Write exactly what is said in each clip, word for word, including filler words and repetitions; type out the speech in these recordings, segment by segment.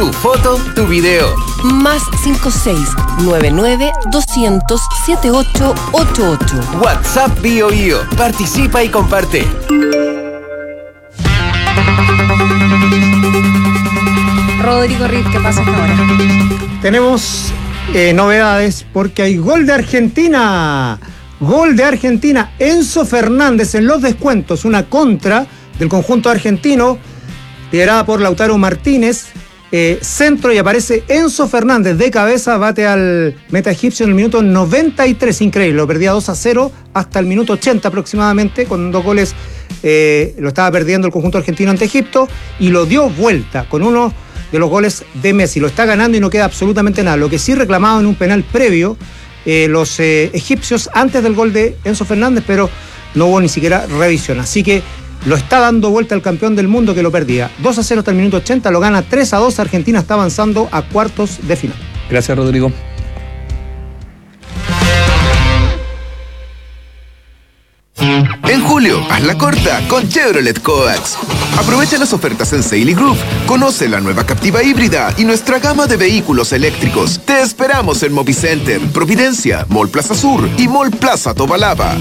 Tu foto, tu video. Más cinco seis nueve nueve doscientos setenta y ocho ochenta y ocho. WhatsApp Bio Bio. Participa y comparte. Rodrigo Riz, ¿qué pasa hasta ahora? Tenemos eh, novedades porque hay gol de Argentina. Gol de Argentina. Enzo Fernández en los descuentos. Una contra del conjunto argentino, liderada por Lautaro Martínez. Eh, centro y aparece Enzo Fernández de cabeza, bate al meta egipcio en el minuto noventa y tres, increíble, lo perdía dos a cero hasta el minuto ochenta aproximadamente, con dos goles eh, lo estaba perdiendo el conjunto argentino ante Egipto y lo dio vuelta con uno de los goles de Messi, lo está ganando y no queda absolutamente nada, lo que sí reclamaban en un penal previo eh, los eh, egipcios antes del gol de Enzo Fernández, pero no hubo ni siquiera revisión, así que lo está dando vuelta el campeón del mundo que lo perdía. dos a cero hasta el minuto ochenta, lo gana tres a dos. Argentina está avanzando a cuartos de final. Gracias, Rodrigo. En julio, hazla corta con Chevrolet Coax. Aprovecha las ofertas en Seily Group. Conoce la nueva Captiva híbrida y nuestra gama de vehículos eléctricos. Te esperamos en Movicenter, Providencia, Mall Plaza Sur y Mall Plaza Tobalaba.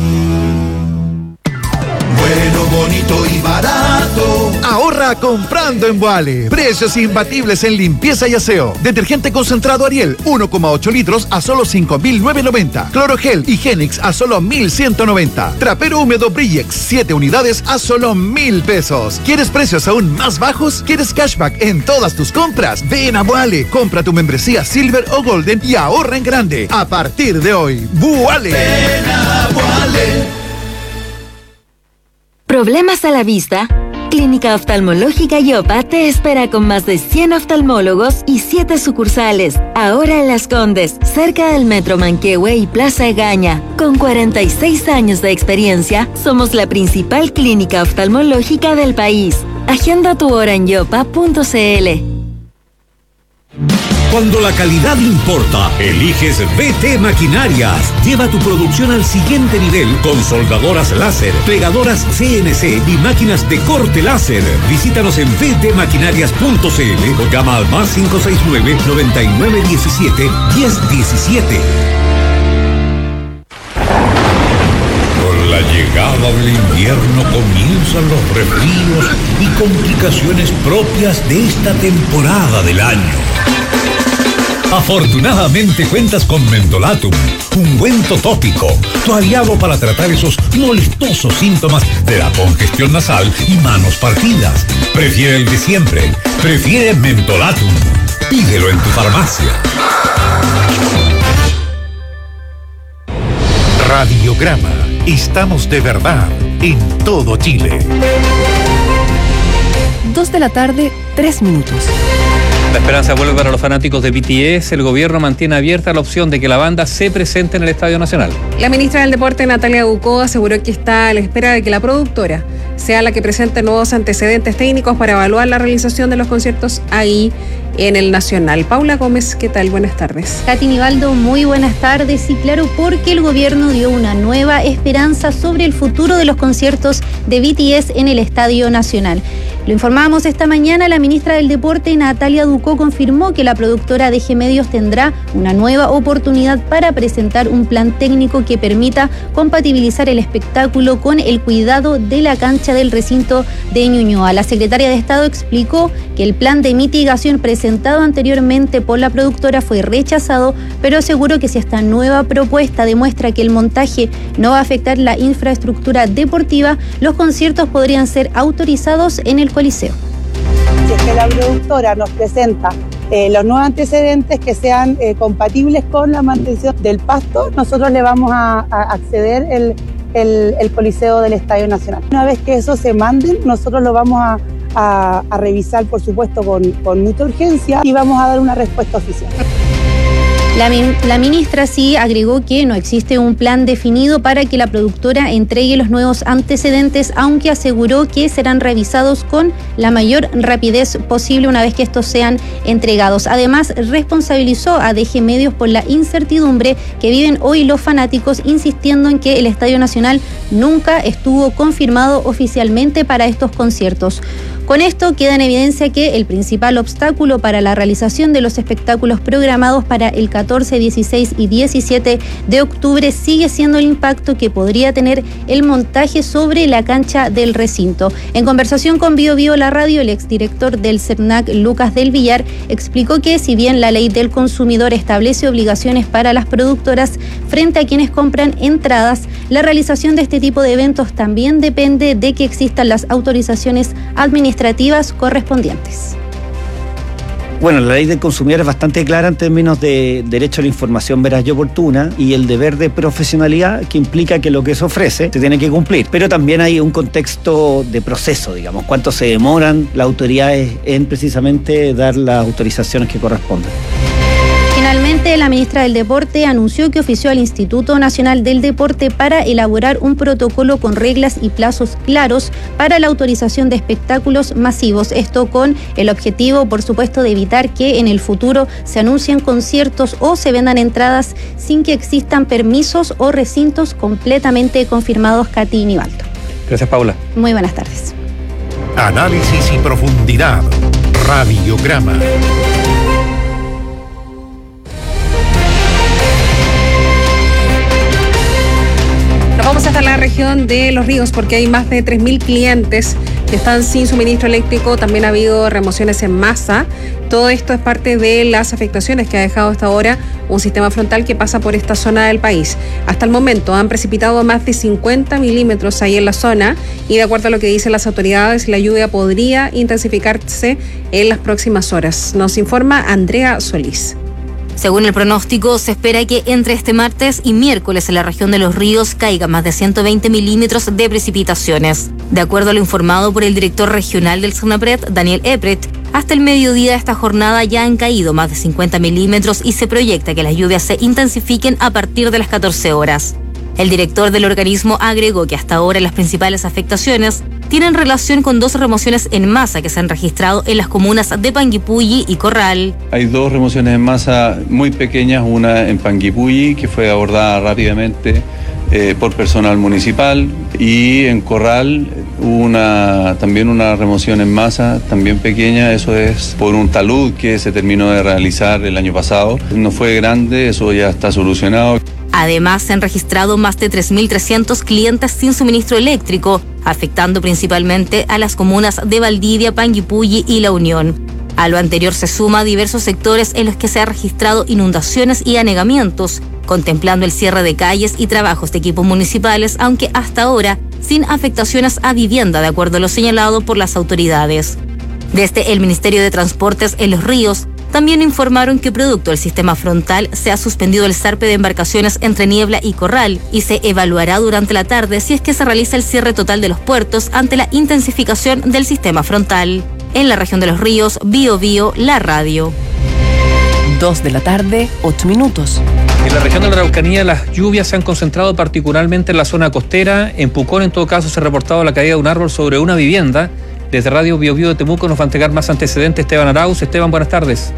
Bueno, bonito y barato. Ahorra comprando en Wally. Precios imbatibles en limpieza y aseo. Detergente concentrado Ariel, uno coma ocho litros a solo cinco mil novecientos noventa. Clorogel Higienix a solo mil ciento noventa. Trapero húmedo Brillex, siete unidades a solo mil pesos. ¿Quieres precios aún más bajos? ¿Quieres cashback en todas tus compras? Ven a Wally. Compra tu membresía Silver o Golden y ahorra en grande. A partir de hoy, Wally. Ven a Wally. ¿Problemas a la vista? Clínica Oftalmológica Yopa te espera con más de cien oftalmólogos y siete sucursales. Ahora en Las Condes, cerca del Metro Manquehue y Plaza Egaña. Con cuarenta y seis años de experiencia, somos la principal clínica oftalmológica del país. Agenda tu hora en yopa punto cl. Cuando la calidad importa, eliges B T Maquinarias. Lleva tu producción al siguiente nivel con soldadoras láser, pegadoras C N C y máquinas de corte láser. Visítanos en b t maquinarias punto cl o llama al más cinco seis nueve, noventa y nueve diecisiete, diez diecisiete. Con la llegada del invierno comienzan los resfríos y complicaciones propias de esta temporada del año. Afortunadamente cuentas con Mentolatum, ungüento tópico, tu aliado para tratar esos molestosos síntomas de la congestión nasal y manos partidas. Prefiere el de siempre, prefiere Mentolatum. Pídelo en tu farmacia. Radiograma, estamos de verdad en todo Chile. Dos de la tarde, tres minutos. La esperanza vuelve para los fanáticos de B T S. El gobierno mantiene abierta la opción de que la banda se presente en el Estadio Nacional. La ministra del Deporte, Natalia Ducó, aseguró que está a la espera de que la productora sea la que presente nuevos antecedentes técnicos para evaluar la realización de los conciertos ahí en el Nacional. Paula Gómez, ¿qué tal? Buenas tardes. Katy Nivaldo, muy buenas tardes. Y claro, porque el gobierno dio una nueva esperanza sobre el futuro de los conciertos de B T S en el Estadio Nacional. Lo informábamos esta mañana, la ministra del Deporte, Natalia Ducó, confirmó que la productora D G Medios tendrá una nueva oportunidad para presentar un plan técnico que permita compatibilizar el espectáculo con el cuidado de la cancha del recinto de Ñuñoa. La secretaria de Estado explicó que el plan de mitigación presentado anteriormente por la productora fue rechazado, pero aseguró que si esta nueva propuesta demuestra que el montaje no va a afectar la infraestructura deportiva, los conciertos podrían ser autorizados en el Coliseo. Si es que la productora nos presenta eh, los nuevos antecedentes que sean eh, compatibles con la mantención del pasto, nosotros le vamos a, a acceder el, el, el Coliseo del Estadio Nacional. Una vez que eso se manden, nosotros lo vamos a, a, a revisar, por supuesto, con, con mucha urgencia y vamos a dar una respuesta oficial. La, la ministra sí agregó que no existe un plan definido para que la productora entregue los nuevos antecedentes, aunque aseguró que serán revisados con la mayor rapidez posible una vez que estos sean entregados. Además, responsabilizó a D G Medios por la incertidumbre que viven hoy los fanáticos, insistiendo en que el Estadio Nacional nunca estuvo confirmado oficialmente para estos conciertos. Con esto queda en evidencia que el principal obstáculo para la realización de los espectáculos programados para el catorce, dieciséis y diecisiete de octubre sigue siendo el impacto que podría tener el montaje sobre la cancha del recinto. En conversación con Bio Bio La Radio, el exdirector del CERNAC, Lucas del Villar, explicó que si bien la ley del consumidor establece obligaciones para las productoras frente a quienes compran entradas, la realización de este tipo de eventos también depende de que existan las autorizaciones administrativas correspondientes. Bueno, la ley del consumidor es bastante clara en términos de derecho a la información veraz y oportuna y el deber de profesionalidad que implica que lo que se ofrece se tiene que cumplir. Pero también hay un contexto de proceso, digamos, cuánto se demoran las autoridades en precisamente dar las autorizaciones que corresponden. Finalmente, la ministra del Deporte anunció que ofició al Instituto Nacional del Deporte para elaborar un protocolo con reglas y plazos claros para la autorización de espectáculos masivos. Esto con el objetivo, por supuesto, de evitar que en el futuro se anuncien conciertos o se vendan entradas sin que existan permisos o recintos completamente confirmados. Katy Nivaldo. Gracias, Paula. Muy buenas tardes. Análisis y profundidad. Radiograma. Vamos hasta la región de Los Ríos porque hay más de tres mil clientes que están sin suministro eléctrico. También ha habido remociones en masa. Todo esto es parte de las afectaciones que ha dejado hasta ahora un sistema frontal que pasa por esta zona del país. Hasta el momento han precipitado más de cincuenta milímetros ahí en la zona y de acuerdo a lo que dicen las autoridades, la lluvia podría intensificarse en las próximas horas. Nos informa Andrea Solís. Según el pronóstico, se espera que entre este martes y miércoles en la región de Los Ríos caiga más de ciento veinte milímetros de precipitaciones. De acuerdo a lo informado por el director regional del SUNAPRED, Daniel Epret, hasta el mediodía de esta jornada ya han caído más de cincuenta milímetros y se proyecta que las lluvias se intensifiquen a partir de las catorce horas. El director del organismo agregó que hasta ahora las principales afectaciones tienen relación con dos remociones en masa que se han registrado en las comunas de Panguipulli y Corral. Hay dos remociones en masa muy pequeñas, una en Panguipulli que fue abordada rápidamente eh, por personal municipal y en Corral una, también una remoción en masa, también pequeña, eso es por un talud que se terminó de realizar el año pasado. No fue grande, eso ya está solucionado. Además, se han registrado más de tres mil trescientos clientes sin suministro eléctrico, afectando principalmente a las comunas de Valdivia, Panguipulli y La Unión. A lo anterior se suma diversos sectores en los que se han registrado inundaciones y anegamientos, contemplando el cierre de calles y trabajos de equipos municipales, aunque hasta ahora sin afectaciones a vivienda, de acuerdo a lo señalado por las autoridades. Desde el Ministerio de Transportes en Los Ríos, también informaron que producto del sistema frontal se ha suspendido el zarpe de embarcaciones entre Niebla y Corral y se evaluará durante la tarde si es que se realiza el cierre total de los puertos ante la intensificación del sistema frontal. En la región de Los Ríos, Bio Bio, la radio. Dos de la tarde, ocho minutos. En la región de la Araucanía las lluvias se han concentrado particularmente en la zona costera. En Pucón, en todo caso, se ha reportado la caída de un árbol sobre una vivienda. Desde Radio Bio Bio de Temuco nos va a entregar más antecedentes Esteban Arauz. Esteban, buenas tardes.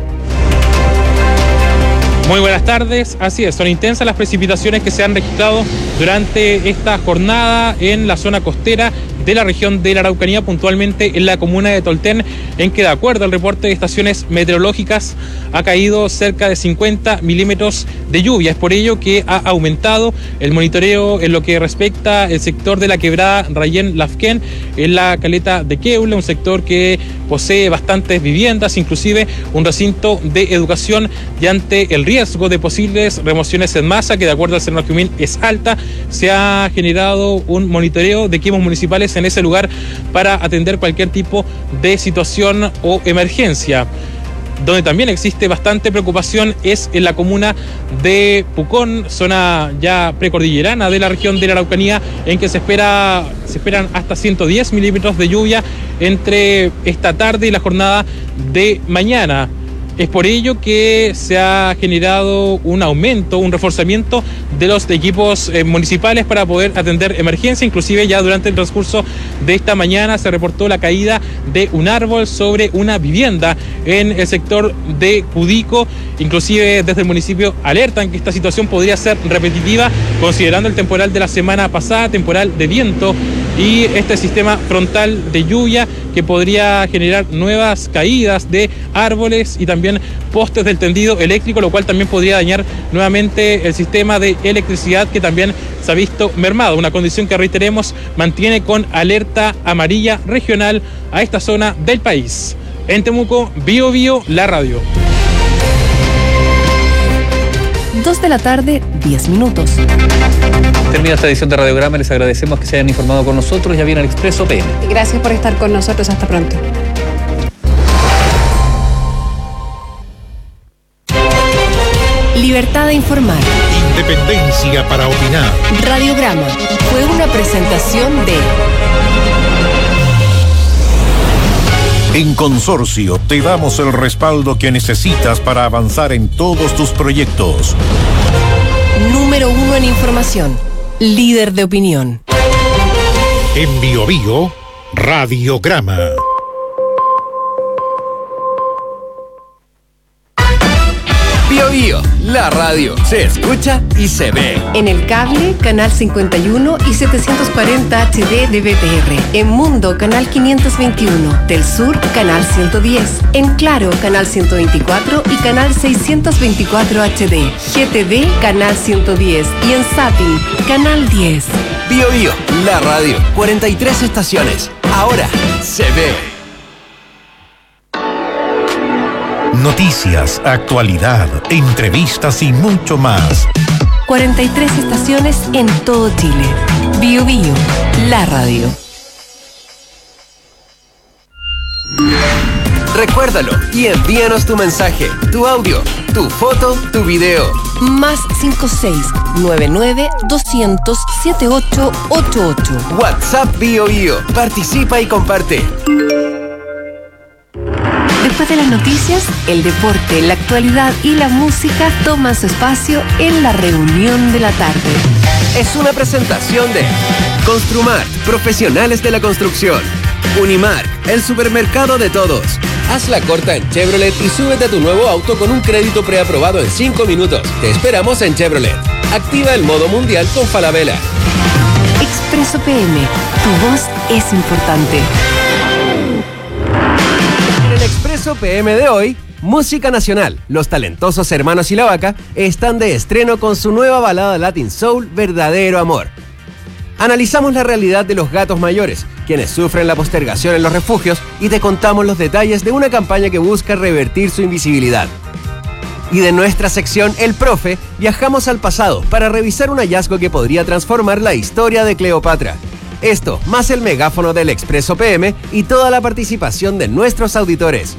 Muy buenas tardes, así es, son intensas las precipitaciones que se han registrado durante esta jornada en la zona costera de la región de la Araucanía, puntualmente en la comuna de Tolten, en que de acuerdo al reporte de estaciones meteorológicas ha caído cerca de cincuenta milímetros de lluvia. Es por ello que ha aumentado el monitoreo en lo que respecta al sector de la quebrada Rayén Lafquén en la caleta de Queule, un sector que posee bastantes viviendas, inclusive un recinto de educación, y ante el riesgo de posibles remociones en masa, que de acuerdo al Cernacumin es alta, se ha generado un monitoreo de equipos municipales en ese lugar para atender cualquier tipo de situación o emergencia. Donde también existe bastante preocupación es en la comuna de Pucón, zona ya precordillerana de la región de la Araucanía, en que se espera se esperan hasta ciento diez milímetros de lluvia entre esta tarde y la jornada de mañana. Es por ello que se ha generado un aumento, un reforzamiento de los equipos eh, municipales para poder atender emergencia. Inclusive ya durante el transcurso de esta mañana se reportó la caída de un árbol sobre una vivienda en el sector de Cudico. Inclusive desde el municipio alertan que esta situación podría ser repetitiva, considerando el temporal de la semana pasada, temporal de viento y este sistema frontal de lluvia que podría generar nuevas caídas de árboles y también postes del tendido eléctrico, lo cual también podría dañar nuevamente el sistema de electricidad que también se ha visto mermado, una condición que, reiteremos, mantiene con alerta amarilla regional a esta zona del país. En Temuco, Bio Bio, la radio. dos de la tarde, diez minutos. Termina esta edición de Radiograma. Les agradecemos que se hayan informado con nosotros. Ya viene el Expreso P M. Gracias por estar con nosotros. Hasta pronto. Libertad de informar. Independencia para opinar. Radiograma fue una presentación de... En Consorcio te damos el respaldo que necesitas para avanzar en todos tus proyectos. Número uno en información. Líder de opinión. En Bio Bio, Radiograma. Bio Bio, la radio, se escucha y se ve. En el cable, canal cincuenta y uno y setecientos cuarenta H D de B T R. En Mundo, canal quinientos veintiuno. Del Sur, canal ciento diez. En Claro, canal ciento veinticuatro y canal seiscientos veinticuatro H D. G T V, canal ciento diez. Y en Zapping, canal diez. Bio Bio, la radio, cuarenta y tres estaciones. Ahora se ve. Noticias, actualidad, entrevistas y mucho más. cuarenta y tres estaciones en todo Chile. Bio Bio, la radio. Recuérdalo y envíanos tu mensaje, tu audio, tu foto, tu video. Más cinco seis nueve nueve dos cero cero siete ocho ocho ocho. WhatsApp Bio Bio. Participa y comparte. Después de las noticias, el deporte, la actualidad y la música toman su espacio en la reunión de la tarde. Es una presentación de Construmar, profesionales de la construcción. Unimark, el supermercado de todos. Haz la corta en Chevrolet y súbete a tu nuevo auto con un crédito preaprobado en cinco minutos. Te esperamos en Chevrolet. Activa el modo mundial con Falabella. Expreso P M, tu voz es importante. En el Expreso P M de hoy, música nacional. Los talentosos hermanos Ilavaca están de estreno con su nueva balada Latin Soul, Verdadero Amor. Analizamos la realidad de los gatos mayores, quienes sufren la postergación en los refugios, y te contamos los detalles de una campaña que busca revertir su invisibilidad. Y de nuestra sección El Profe, viajamos al pasado para revisar un hallazgo que podría transformar la historia de Cleopatra. Esto, más el megáfono del Expreso P M y toda la participación de nuestros auditores.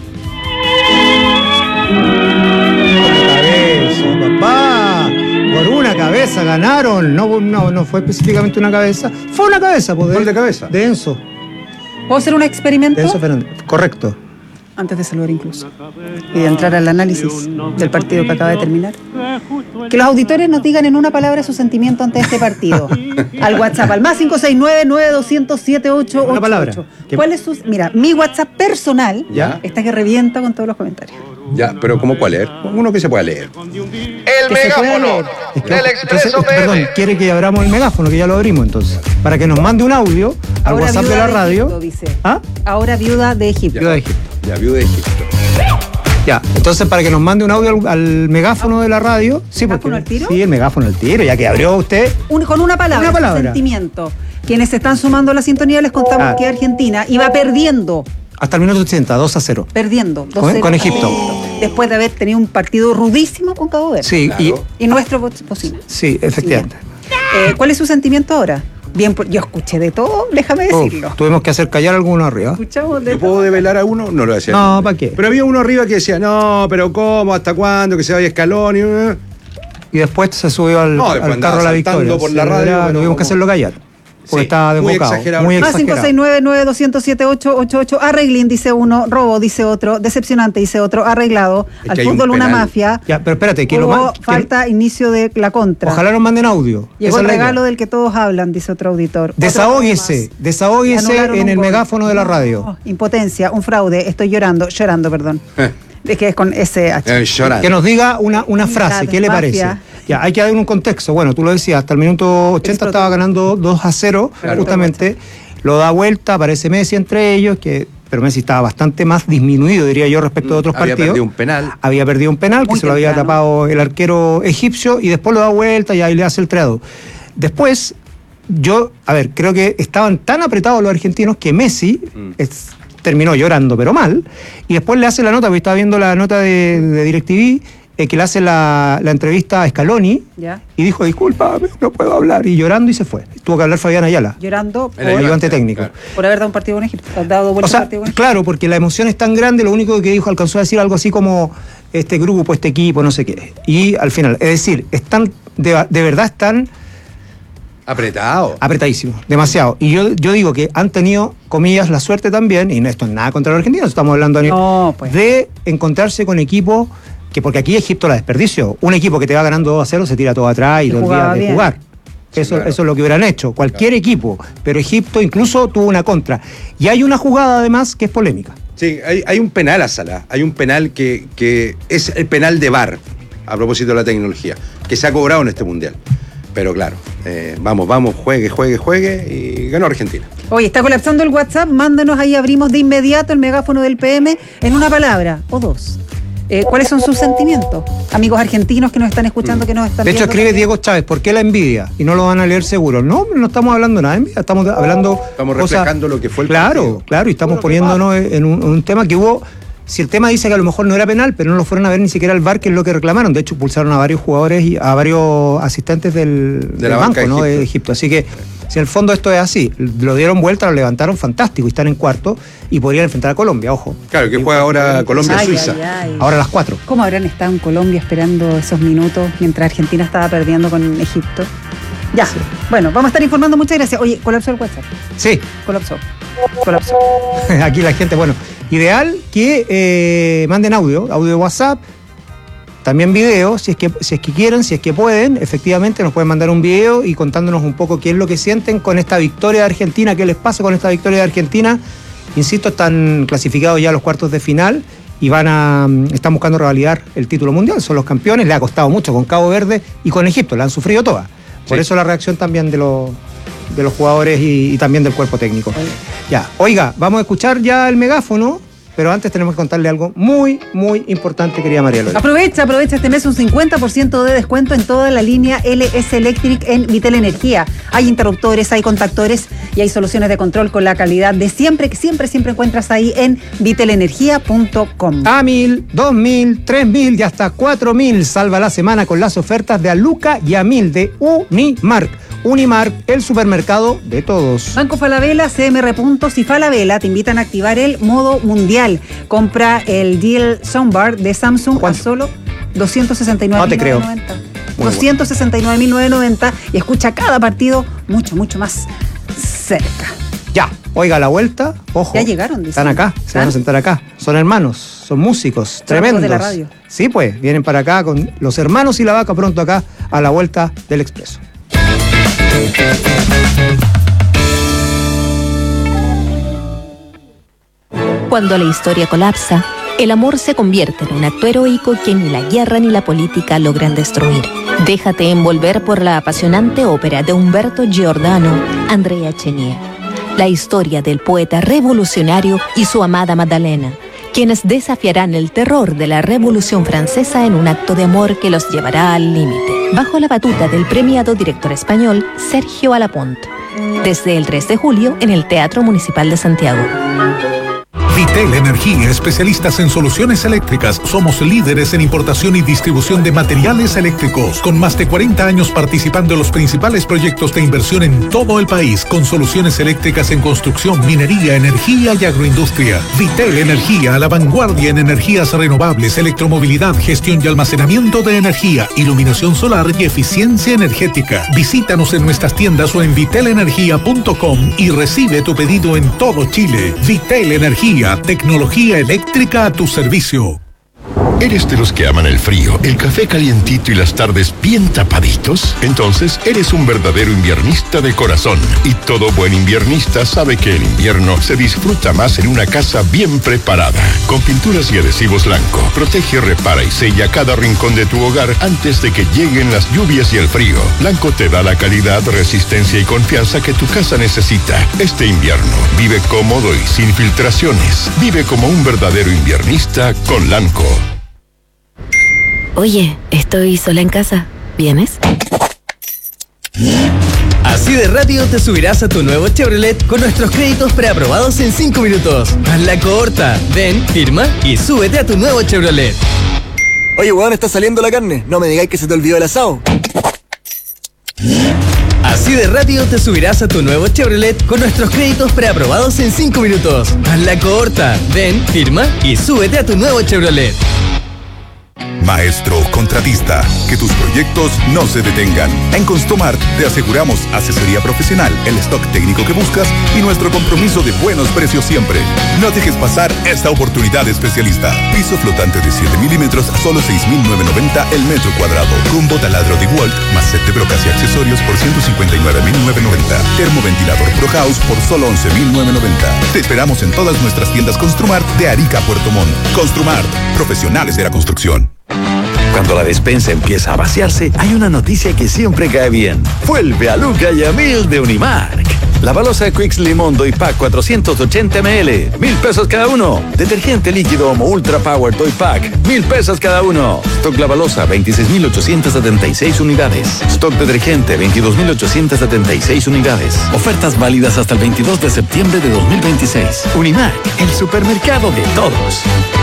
Cabeza, papá. Por una cabeza ganaron. No, no, no fue específicamente una cabeza. Fue una cabeza, pues. ¿Cuál de cabeza? De Enzo. ¿Puedo hacer un experimento? De Enzo Fernández. Correcto. Antes de saludar incluso. Y de entrar al análisis del partido que acaba de terminar. Que los auditores nos digan en una palabra su sentimiento ante este partido. Al WhatsApp, al más cinco seis nueve nueve dos cero cero siete ocho ocho ocho. Una palabra. ¿Cuál es su...? Mira, mi WhatsApp personal ¿Ya? está que revienta con todos los comentarios. Ya, pero ¿cómo cuál leer? Uno que se pueda leer. El megáfono Es que, del entonces, Expreso es que, P M. perdón, quiere que abramos el megáfono, que ya lo abrimos entonces. Para que nos mande un audio al Ahora WhatsApp de viuda la radio. Egipto, dice. ¿Ah? Ahora viuda de Egipto. Viuda de Egipto. Ya, viuda de Egipto. Ya, entonces para que nos mande un audio al, al megáfono de la radio. Sí, porque, ¿Megáfono al tiro? Sí, el megáfono al tiro, ya que abrió usted. Un- con una palabra, Una palabra. su sentimiento. Quienes se están sumando a la sintonía les contamos Ah. que Argentina iba perdiendo, Hasta el minuto ochenta, dos a cero. perdiendo. dos Con- cero. con Egipto. Después de haber tenido un partido rudísimo con Cabo Verde. Sí, y, Y nuestro bo- bocina. sí, efectivamente. Eh, ¿Cuál es su sentimiento ahora? Bien, pues, yo escuché de todo, déjame Uf, decirlo. tuvimos que hacer callar a alguno arriba. Escuchamos de ¿Le puedo develar a uno? No lo voy a decir. No, ¿para qué? Pero había uno arriba que decía, no, pero ¿cómo? ¿Hasta cuándo? Que se vaya Escalón y... Y después se subió al, No, al después carro andaba a la saltando victoria. por la Sí, radio, era- pero tuvimos que como- hacerlo callar. Porque Sí, estaba muy desbocado. exagerado. Muy Más cinco exagerado. seis nueve nueve dos cero cero siete ocho ocho ocho. Arreglín, dice uno. Robo, dice otro. Decepcionante, dice otro. Arreglado. Es Al que hay un fútbol una penal. mafia. Ya, pero espérate, que lo Hubo más. que- falta inicio de la contra. Ojalá nos manden audio. Llegó Esa el es la idea. regalo del que todos hablan, dice otro auditor. Otro Desahóguese, más. desahóguese Anularon en un el gol. megáfono de la radio. No, impotencia, un fraude. Estoy llorando, llorando, perdón. Es que es con S H. Eh, llorando. Que nos diga una, una frase, ¿qué le parece? Mafia. Ya, hay que dar un contexto. Bueno, tú lo decías, hasta el minuto ochenta estaba ganando dos a cero, claro, justamente. Lo da vuelta, aparece Messi entre ellos, que pero Messi estaba bastante más disminuido, diría yo, respecto de otros había partidos. Había perdido un penal. Había perdido un penal, Muy que se lo había tapado el arquero egipcio, y después lo da vuelta y ahí le hace el tres a dos. Después, yo, a ver, creo que estaban tan apretados los argentinos que Messi mm. es, terminó llorando, pero mal, y después le hace la nota, porque estaba viendo la nota de, de DirecTV, eh, que le hace la, la entrevista a Scaloni, ¿ya? Y dijo, disculpa, no puedo hablar, y llorando y se fue. Tuvo que hablar Fabián Ayala. Llorando por, el ayudante técnico. Claro. Por haber dado un partido con Egipto. Dado o sea, partido con Egipto. Claro, porque la emoción es tan grande, lo único que dijo, alcanzó a decir algo así como este grupo, este equipo, no sé qué. Y al final, es decir, están, de, de verdad están... Apretado. Apretadísimo, demasiado. Y yo, yo digo que han tenido, comillas, la suerte también, y esto es nada contra los argentinos, estamos hablando no, pues. de encontrarse con equipos que, porque aquí Egipto la desperdició. Un equipo que te va ganando dos a cero se tira todo atrás y lo olvida de jugar. Sí, eso, claro. Eso es lo que hubieran hecho, cualquier claro. equipo. Pero Egipto incluso tuvo una contra. Y hay una jugada además que es polémica. Sí, hay, hay un penal a Salah. Hay un penal que, que es el penal de V A R, a propósito de la tecnología, que se ha cobrado en este mundial. Pero claro, eh, vamos, vamos, juegue, juegue, juegue, y ganó Argentina. Oye, está colapsando el WhatsApp, mándanos ahí, abrimos de inmediato el megáfono del P M en una palabra o dos. Eh, ¿Cuáles son sus sentimientos? Amigos argentinos que nos están escuchando, mm. que nos están De hecho, viendo escribe también. Diego Chávez, ¿por qué la envidia? Y no lo van a leer seguro. No, no estamos hablando nada de envidia, estamos hablando... Estamos reflejando cosas, lo que fue el Claro, partido. claro, y estamos poniéndonos en un, un tema que hubo... Si el tema dice que a lo mejor no era penal, pero no lo fueron a ver ni siquiera al V A R, que es lo que reclamaron. De hecho, expulsaron a varios jugadores y a varios asistentes del, de del banco, ¿no? de Egipto. Así que, si en el fondo esto es así, lo dieron vuelta, lo levantaron, fantástico, y están en cuarto, y podrían enfrentar a Colombia, ojo. Claro, que juega ahora Colombia-Suiza. Ahora a las cuatro. ¿Cómo habrán estado en Colombia esperando esos minutos mientras Argentina estaba perdiendo con Egipto? Ya, sí. Bueno, vamos a estar informando, muchas gracias. Oye, colapsó el WhatsApp. Sí. Colapsó. Colapsó. Aquí la gente, bueno, ideal que eh, manden audio, audio de WhatsApp, también video, si es que si es que quieren, si es que pueden, efectivamente nos pueden mandar un video y contándonos un poco qué es lo que sienten con esta victoria de Argentina, qué les pasa con esta victoria de Argentina. Insisto, están clasificados ya a los cuartos de final y van a están buscando revalidar el título mundial, son los campeones, le ha costado mucho con Cabo Verde y con Egipto, la han sufrido todas. Por sí. eso la reacción también de los de los jugadores y, y también del cuerpo técnico. Oye. Ya, oiga, vamos a escuchar ya el megáfono, pero antes tenemos que contarle algo muy, muy importante, querida María Lola. Aprovecha, aprovecha este mes un cincuenta por ciento de descuento en toda la línea L S Electric en Vitel Energía. Hay interruptores, hay contactores y hay soluciones de control con la calidad de siempre, que siempre, siempre encuentras ahí en vitel energía punto com. A mil, dos mil, tres mil y hasta cuatro mil. Salva la semana con las ofertas de Aluca y a mil de Unimark. Unimark, el supermercado de todos. Banco Falabella, C M R Puntos y Falabella te invitan a activar el modo mundial. Compra el Deal Soundbar de Samsung ¿Cuánto? A solo doscientos sesenta y nueve mil novecientos noventa. doscientos sesenta y nueve mil novecientos noventa y escucha cada partido mucho, mucho más cerca. Ya, oiga la vuelta, ojo. Ya llegaron, dicen. Están acá, se van a sentar acá. Son hermanos, son músicos, son tremendos. De la radio. Sí, pues, vienen para acá con los hermanos y la vaca pronto acá a la vuelta del Expreso. Cuando la historia colapsa, el amor se convierte en un acto heroico que ni la guerra ni la política logran destruir. Déjate envolver por la apasionante ópera de Umberto Giordano, Andrea Chenier. La historia del poeta revolucionario y su amada Magdalena, quienes desafiarán el terror de la Revolución Francesa en un acto de amor que los llevará al límite, bajo la batuta del premiado director español Sergio Alapont. Desde el tres de julio en el Teatro Municipal de Santiago. Vitel Energía, especialistas en soluciones eléctricas. Somos líderes en importación y distribución de materiales eléctricos, con más de cuarenta años participando en los principales proyectos de inversión en todo el país, con soluciones eléctricas en construcción, minería, energía y agroindustria. Vitel Energía, a la vanguardia en energías renovables, electromovilidad, gestión y almacenamiento de energía, iluminación solar y eficiencia energética. Visítanos en nuestras tiendas o en vitel energía punto com y recibe tu pedido en todo Chile. Vitel Energía, tecnología eléctrica a tu servicio. ¿Eres de los que aman el frío, el café calientito y las tardes bien tapaditos? Entonces, eres un verdadero inviernista de corazón. Y todo buen inviernista sabe que el invierno se disfruta más en una casa bien preparada. Con pinturas y adhesivos Lanco, protege, repara y sella cada rincón de tu hogar antes de que lleguen las lluvias y el frío. Lanco te da la calidad, resistencia y confianza que tu casa necesita. Este invierno, vive cómodo y sin filtraciones. Vive como un verdadero inviernista con Lanco. Oye, estoy sola en casa. ¿Vienes? Así de rápido te subirás a tu nuevo Chevrolet con nuestros créditos preaprobados en cinco minutos. Haz la corta. Ven, firma y súbete a tu nuevo Chevrolet. Oye, weón, está saliendo la carne. No me digáis que se te olvidó el asado. Así de rápido te subirás a tu nuevo Chevrolet con nuestros créditos preaprobados en cinco minutos. Haz la corta. Ven, firma y súbete a tu nuevo Chevrolet. Maestro contratista, que tus proyectos no se detengan. En Construmart te aseguramos asesoría profesional, el stock técnico que buscas y nuestro compromiso de buenos precios siempre. No dejes pasar esta oportunidad especialista. Piso flotante de siete milímetros a solo seis mil novecientos noventa el metro cuadrado. Combo taladro de Walt más set de brocas y accesorios por ciento cincuenta y nueve mil novecientos noventa. Termoventilador Pro House por solo once mil novecientos noventa. Te esperamos en todas nuestras tiendas Construmart de Arica a Puerto Montt. Construmart, profesionales de la construcción. Cuando la despensa empieza a vaciarse, hay una noticia que siempre cae bien. Vuelve a Luca y a Mil de Unimark. La balosa Quicks Limón Doy Pack cuatrocientos ochenta mililitros, mil pesos cada uno. Detergente líquido Omo Ultra Power Doy Pack, mil pesos cada uno. Stock La Balosa, veintiséis mil ochocientos setenta y seis unidades. Stock detergente, veintidós mil ochocientos setenta y seis unidades. Ofertas válidas hasta el veintidós de septiembre de dos mil veintiséis. Unimark, el supermercado de todos.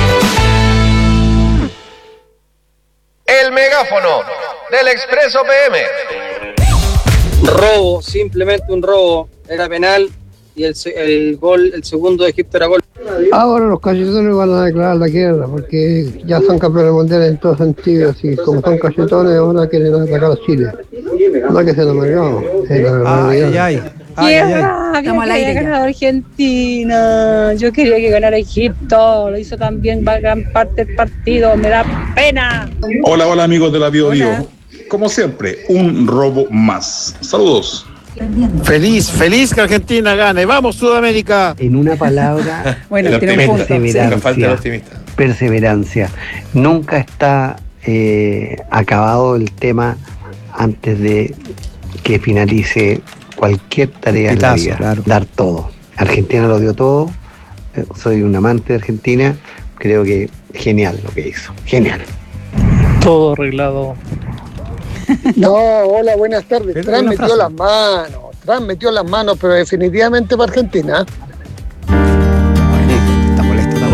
El megáfono del Expreso P M. Robo, simplemente un robo. Era penal y el, el gol, el segundo de Egipto era gol. Ahora los cachetones van a declarar la guerra porque ya son campeones mundiales en todos sentidos y como son cachetones ahora quieren atacar a Chile. No que se nos amargamos. Ay, ay, ay. Ay, ¡qué rabia! Estamos al aire. Ganado Argentina. Yo quería que ganara Egipto. Lo hizo también gran parte del partido. Me da pena. Hola, hola amigos de la Bio Bio. Como siempre, un robo más. Saludos. Feliz, feliz que Argentina gane. ¡Vamos, Sudamérica! En una palabra, bueno, tiene un punto. Perseverancia. Perseverancia. Nunca está eh, acabado el tema antes de que finalice cualquier tarea en la vida. Claro. Dar todo. Argentina lo dio todo. Soy un amante de Argentina. Creo que genial lo que hizo. Genial. Todo arreglado. No, hola, buenas tardes. Trump metió las manos, Trump metió las manos, pero definitivamente para Argentina. Está molesto. Está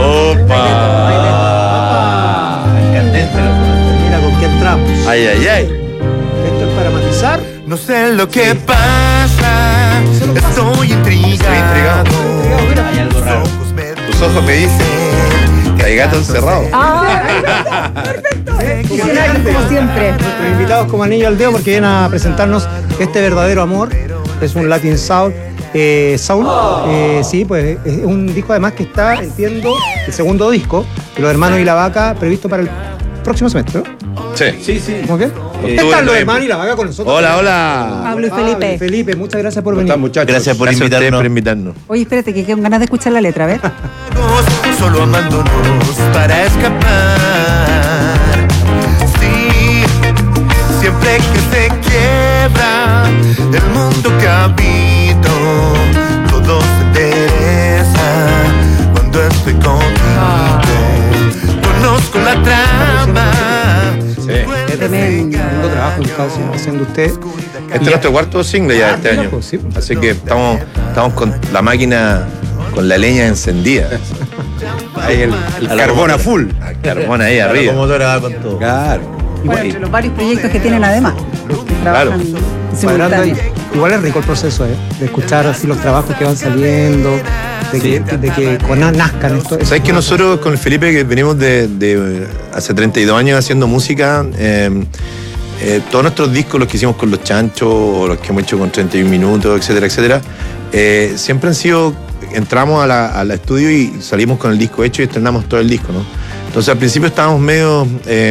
¡Opa! Candente, mira con quién Trump. Ay, ay, ay. Esto es para matizar. No sé lo que sí. pasa, estoy intrigado. Hay algo raro. Tus ojos me dicen que hay gato encerrado. Ah, perfecto. Funcionarios como siempre. Nuestros invitados como anillo al dedo porque vienen a presentarnos este verdadero amor. Es un Latin Soul. Eh, Soul, eh, sí, pues es un disco además que está, entiendo, el segundo disco de Los Hermanos y la Vaca previsto para el próximo semestre, ¿no? Sí. Sí, sí. ¿Cómo qué? Están Los Hermanos y la Vaca con nosotros. Hola, hola. Pablo y Felipe. Pablo y Felipe, muchas gracias por venir. Están, muchachos. Gracias por, gracias invitarnos. por invitarnos. Oye, espérate, que quedan ganas de escuchar la letra, a ver. Solo amándonos para escapar. Sí, siempre que se quiebra el mundo que habito, todo se endereza cuando estoy contigo. Conozco la trama. Sí. Es tremendo trabajo que está haciendo usted. Este es nuestro cuarto single ya este año. Así que estamos, estamos con la máquina, con la leña encendida. Ahí el, el carbón a full. El carbón ahí arriba. La motora va con todo. Claro. Bueno, entre los varios proyectos que tienen además. Trabajan Claro. simultáneos. Igual es rico el proceso, ¿eh? De escuchar así los trabajos que van saliendo, de que, sí. de que con, nazcan esto. ¿Sabes que nosotros con el Felipe, que venimos de, de hace treinta y dos años haciendo música, eh, eh, todos nuestros discos, los que hicimos con Los Chanchos, o los que hemos hecho con treinta y un minutos, etcétera, etcétera, eh, siempre han sido, entramos a la, al estudio y salimos con el disco hecho y estrenamos todo el disco, ¿no? Entonces al principio estábamos medio, eh,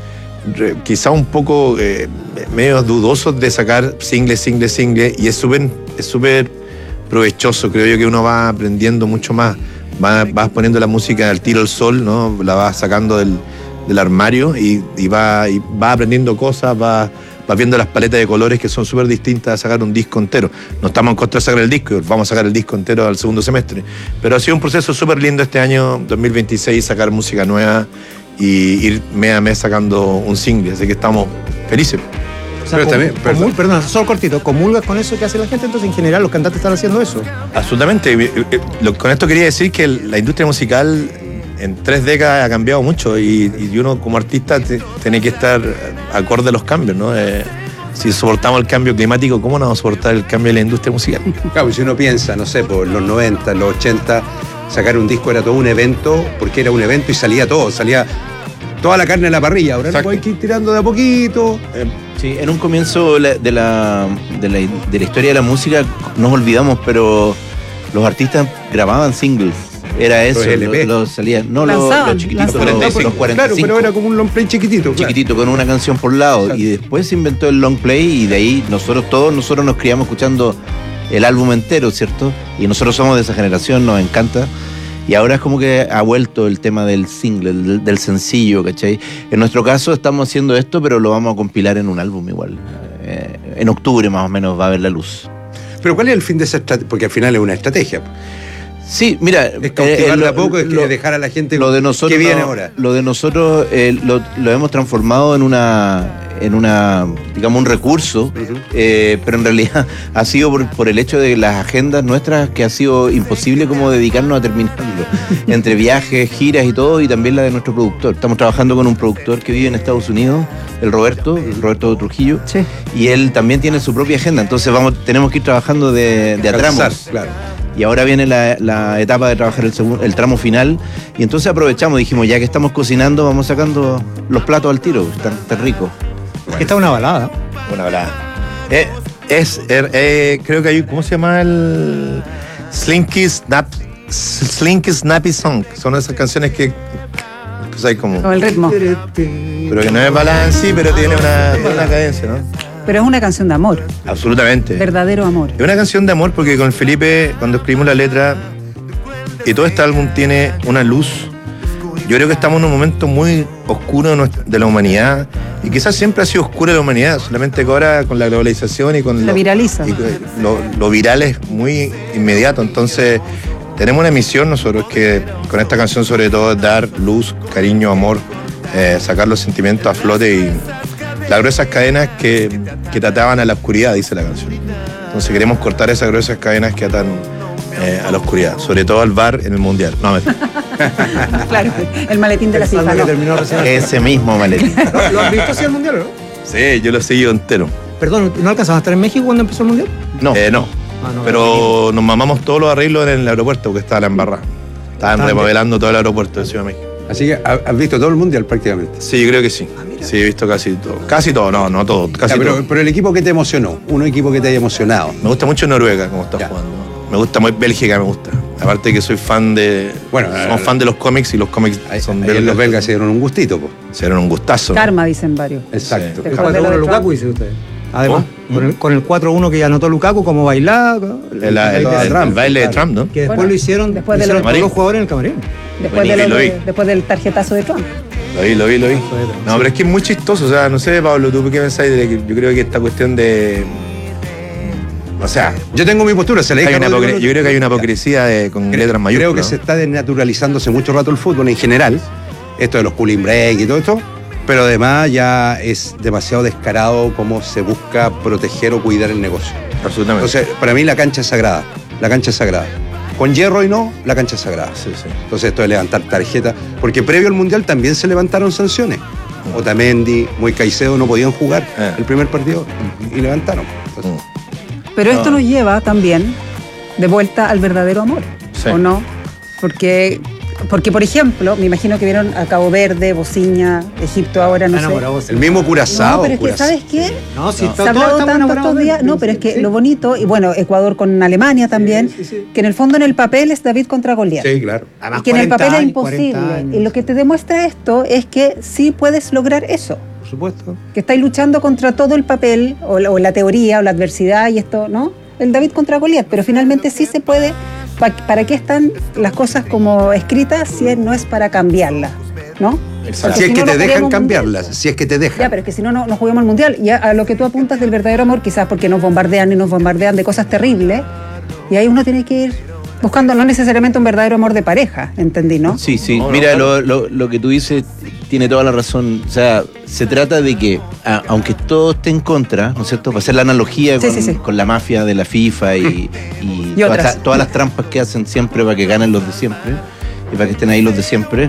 quizá un poco, eh, medio dudosos de sacar single, single, single, y es súper es súper provechoso, creo yo que uno va aprendiendo mucho más, va, vas poniendo la música al tiro al sol, ¿no? La vas sacando del, del armario y, y, va, y va aprendiendo cosas, va... vas viendo las paletas de colores que son súper distintas a sacar un disco entero. No estamos en contra de sacar el disco, vamos a sacar el disco entero al segundo semestre. Pero ha sido un proceso súper lindo este año dos mil veintiséis, sacar música nueva y ir mes a mes sacando un single, así que estamos felices. O sea, pero también, comul, perdón, solo cortito, ¿comulgas con eso que hace la gente? Entonces, en general, los cantantes están haciendo eso. Absolutamente. Con esto quería decir que la industria musical en tres décadas ha cambiado mucho y, y uno como artista te, tiene que estar acorde a los cambios, ¿no? Eh, si soportamos el cambio climático, ¿cómo no vamos a soportar el cambio de la industria musical? Claro, si uno piensa, no sé, por los noventa, los ochenta, sacar un disco era todo un evento, porque era un evento y salía todo, salía toda la carne en la parrilla. Ahora no hay que ir tirando de a poquito. Eh, sí, en un comienzo de la, de, la, de, la, de la historia de la música nos olvidamos, pero los artistas grababan singles. Era eso, los lo, lo salían, no los, los chiquititos, los, los cuarenta y cinco. Claro, pero era como un long play chiquitito. Chiquitito, claro, con una canción por lado. Claro. Y después se inventó el long play y de ahí nosotros todos nosotros nos criamos escuchando el álbum entero, ¿cierto? Y nosotros somos de esa generación, nos encanta. Y ahora es como que ha vuelto el tema del single, del, del sencillo, ¿cachai? En nuestro caso estamos haciendo esto, pero lo vamos a compilar en un álbum igual. Eh, en octubre más o menos va a ver la luz. Pero ¿cuál es el fin de esa estrategia? Porque al final es una estrategia. Sí, mira, es cautivar de a poco, es que dejar a la gente lo de nosotros, que viene ahora. Lo de nosotros eh, lo, lo hemos transformado en una, en una, digamos, un recurso, uh-huh. eh, pero en realidad ha sido por, por el hecho de las agendas nuestras que ha sido imposible como dedicarnos a terminarlo. Entre viajes, giras y todo, y también la de nuestro productor. Estamos trabajando con un productor que vive en Estados Unidos, el Roberto, el Roberto Trujillo, sí. Y él también tiene su propia agenda, entonces vamos, tenemos que ir trabajando de, de a tramos. Claro. Y ahora viene la, la etapa de trabajar el, segundo, el tramo final. Y entonces aprovechamos, dijimos, ya que estamos cocinando, vamos sacando los platos al tiro. Está, está rico. Bueno. Está una balada. Una balada. Eh, es, er, eh, creo que hay, ¿cómo se llama el? Slinky Snap, Slinky Snappy Song. Son esas canciones que, pues hay como... Con el ritmo. Pero que no es balada en sí, pero tiene una, una cadencia, ¿no? Pero es una canción de amor. Absolutamente. Verdadero amor. Es una canción de amor porque con Felipe, cuando escribimos la letra, y todo este álbum tiene una luz. Yo creo que estamos en un momento muy oscuro de la humanidad, y quizás siempre ha sido oscura la humanidad, solamente que ahora con la globalización y con la lo, viraliza. Y lo, lo viral es muy inmediato. Entonces tenemos una misión nosotros que con esta canción sobre todo es dar luz, cariño, amor, eh, sacar los sentimientos a flote y las gruesas cadenas que, que te ataban a la oscuridad, dice la canción. Entonces queremos cortar esas gruesas cadenas que atan eh, a la oscuridad, sobre todo al bar en el Mundial. No, me... Claro, el maletín de la FIFA. No. Ese mismo maletín. ¿Lo, ¿Lo has visto así el Mundial, no? Sí, yo lo he seguido entero. Perdón, ¿no alcanzabas a estar en México cuando empezó el Mundial? No. Eh, no. Ah, no, pero nos mamamos todos los arreglos en el aeropuerto porque estaba la embarrada. Estaban remodelando todo el aeropuerto de Ciudad de México. Así que has visto todo el Mundial prácticamente. Sí, yo creo que sí. Ah, sí, he visto casi todo. Casi todo, no, no todo. Casi ya, pero, todo. pero el equipo que te emocionó, un equipo que te haya emocionado. Me gusta mucho Noruega, como está ya. jugando. Me gusta muy Bélgica, me gusta. Aparte que soy fan de. Bueno, somos fan de los cómics y los cómics ahí, son belgas. Los belgas se dieron un gustito, po. Se dieron un gustazo. Karma, ¿no? Dicen varios. Exacto. Sí. El cuatro uno Lukaku, dice usted. Además, ¿Oh? con, el, con el cuatro uno que ya anotó Lukaku, como bailaba. El, el, el, el, Trump, el baile de Trump, ¿no? Que después bueno, lo hicieron, después de lo hicieron todos los jugadores en el camarín. Después, de lo, de, después del tarjetazo de Trump. Lo vi, lo vi, lo vi. No, pero es que es muy chistoso. O sea, no sé, Pablo, ¿tú qué pensáis de que yo creo que esta cuestión de. O sea, yo tengo mi postura, se le hay una hipocr- Yo creo que hay una hipocresía de, con creo, letras mayúsculas. Creo que se está desnaturalizándose mucho rato el fútbol en general. Esto de los cooling break y todo esto. Pero además ya es demasiado descarado cómo se busca proteger o cuidar el negocio. Absolutamente. Entonces, para mí la cancha es sagrada. La cancha es sagrada. Con hierro y no, la cancha es sagrada. Sí, sí. Entonces esto de levantar tarjetas, porque previo al Mundial también se levantaron sanciones. Mm. Otamendi, Muy Caicedo no podían jugar eh. el primer partido y levantaron. Entonces, mm. Pero esto no. nos lleva también de vuelta al verdadero amor, sí. ¿O no? Porque Porque, por ejemplo, me imagino que vieron a Cabo Verde, Bociña, Egipto ahora, no sé. El mismo Curazao. No, pero es que, Curazao. ¿sabes qué? No, si Se está ha todo hablado estamos tanto enamorados estos de días, él. no, pero es que Sí. lo bonito, y bueno, Ecuador con Alemania también, Sí, sí, sí. que en el fondo en el papel es David contra Goliat. Sí, claro. Además, Y que en el cuarenta papel es años, imposible. cuarenta años. Y lo que te demuestra esto es que sí puedes lograr eso. Por supuesto. Que estáis luchando contra todo el papel, o, la- o la teoría, o la adversidad y esto, ¿no? El David contra Goliat, pero finalmente sí se puede. Pa- ¿Para qué están las cosas como escritas si es- no es para cambiarlas, ¿no? Porque Si es que no, te no dejan juguemos cambiarlas, si es que te dejan. Ya, pero es que si no, no, no juguemos el mundial. Y a, a lo que tú apuntas del verdadero amor, quizás porque nos bombardean y nos bombardean de cosas terribles, y ahí uno tiene que ir buscando no necesariamente un verdadero amor de pareja, entendí, ¿no? Sí, sí. No, no, Mira, claro. lo, lo, lo que tú dices tiene toda la razón. O sea, se trata de que, a- aunque todo esté en contra, ¿no es cierto? Para hacer la analogía Sí, con, sí, sí. con la mafia de la FIFA y, y Y todas, otras. la- todas las trampas que hacen siempre para que ganen los de siempre y para que estén ahí los de siempre.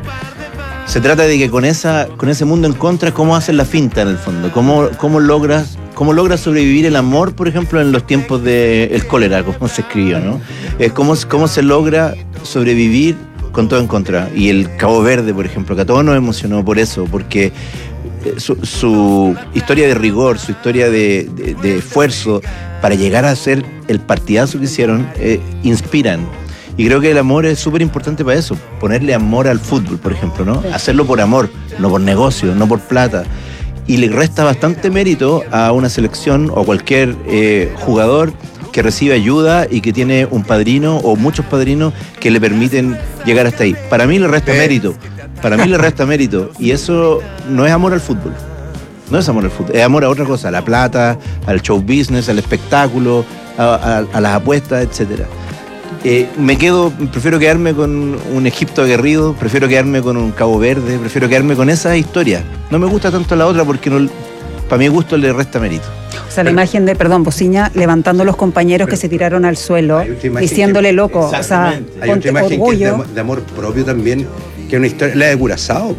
Se trata de que con esa con ese mundo en contra, ¿cómo haces la finta en el fondo? ¿Cómo, cómo logras cómo logras sobrevivir el amor, por ejemplo, en los tiempos del cólera, como se escribió, ¿no? Eh, ¿cómo, ¿Cómo se logra sobrevivir con todo en contra? Y el Cabo Verde, por ejemplo, que a todos nos emocionó por eso, porque eh, su, su historia de rigor, su historia de, de- de esfuerzo para llegar a ser el partidazo que hicieron, eh, inspiran. Y creo que el amor es súper importante para eso, ponerle amor al fútbol, por ejemplo, ¿no? Hacerlo por amor, no por negocio, no por plata. Y le resta bastante mérito a una selección o cualquier eh, jugador que recibe ayuda y que tiene un padrino o muchos padrinos que le permiten llegar hasta ahí. Para mí le resta Eh. mérito, para mí le resta mérito. Y eso no es amor al fútbol. No es amor al fútbol, es amor a otra cosa, a la plata, al show business, al espectáculo, a, a- a las apuestas, etcétera. Eh, me quedo, prefiero quedarme con un Egipto aguerrido, prefiero quedarme con un Cabo Verde, prefiero quedarme con esa historia. No me gusta tanto la otra porque no, para mi gusto le resta mérito. O sea, la imagen de, perdón, Bociña levantando los compañeros que se tiraron al suelo, Hay otra imagen diciéndole que- loco, o sea, Exactamente. Hay ponte otra imagen que es de, orgullo. amo- de amor propio también, que es una historia, la de Curazao.